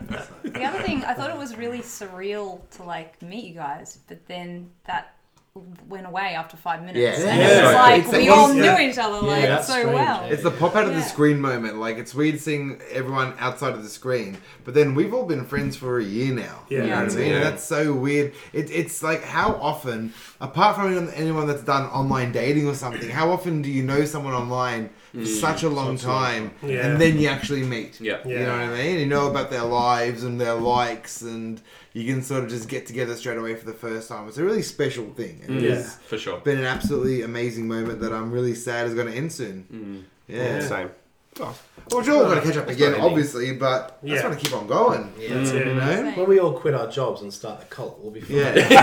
The other thing, I thought it was really surreal to like meet you guys, but then that went away after five minutes. Yeah. And Yeah. it was like It's we like- all yeah. knew each other like that's so strange, well. eh? It's the pop out of the Yeah. screen moment. Like it's weird seeing everyone outside of the screen, but then we've all been friends for a year now. Yeah. You know what I mean? Yeah. And that's so weird. It, it's like how often, apart from anyone- anyone that's done online dating or something, how often do you know someone online for such a long Such a long time, Yeah. and then you actually meet? Yeah. You know what I mean? You know about their lives and their likes, and you can sort of just get together straight away for the first time. It's a really special thing. And Yeah. It's For sure. been an absolutely amazing moment that I'm really sad is going to end soon. Mm. Yeah. Same. Well, we're all going to catch up again, obviously, but I Yeah. just want to keep on going. Yeah. That's it. You know? When we all quit our jobs and start the cult, we'll be fine.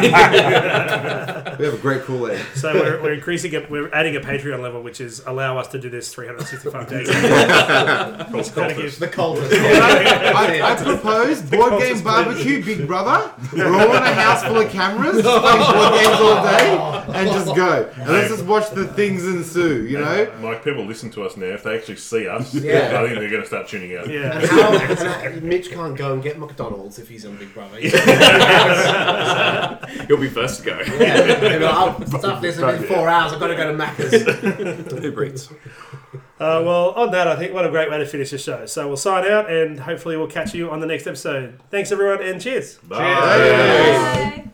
Yeah. We have a great cool there. So we're, we're increasing it. We're adding a Patreon level, which is allow us to do this three hundred sixty-five days. Which kind of gives- The cultist. I, I propose board game barbecue, Big Brother. We're all in a house full of cameras, just playing board games all day, and just go. And let's just watch the things ensue, you know? Like, people listen to us now. If they actually see us, Yeah. I think they're going to start tuning out. yeah. And how, and how, Mitch can't go and get McDonald's if he's on Big Brother. You'll be first to go. Yeah. Maybe I'll stuff this in four hours. I've got to go to Macca's. Uber Eats. Uh, well, on that, I think what a great way to finish the show. So we'll sign out, and hopefully we'll catch you on the next episode. Thanks, everyone, and cheers. Bye. Bye.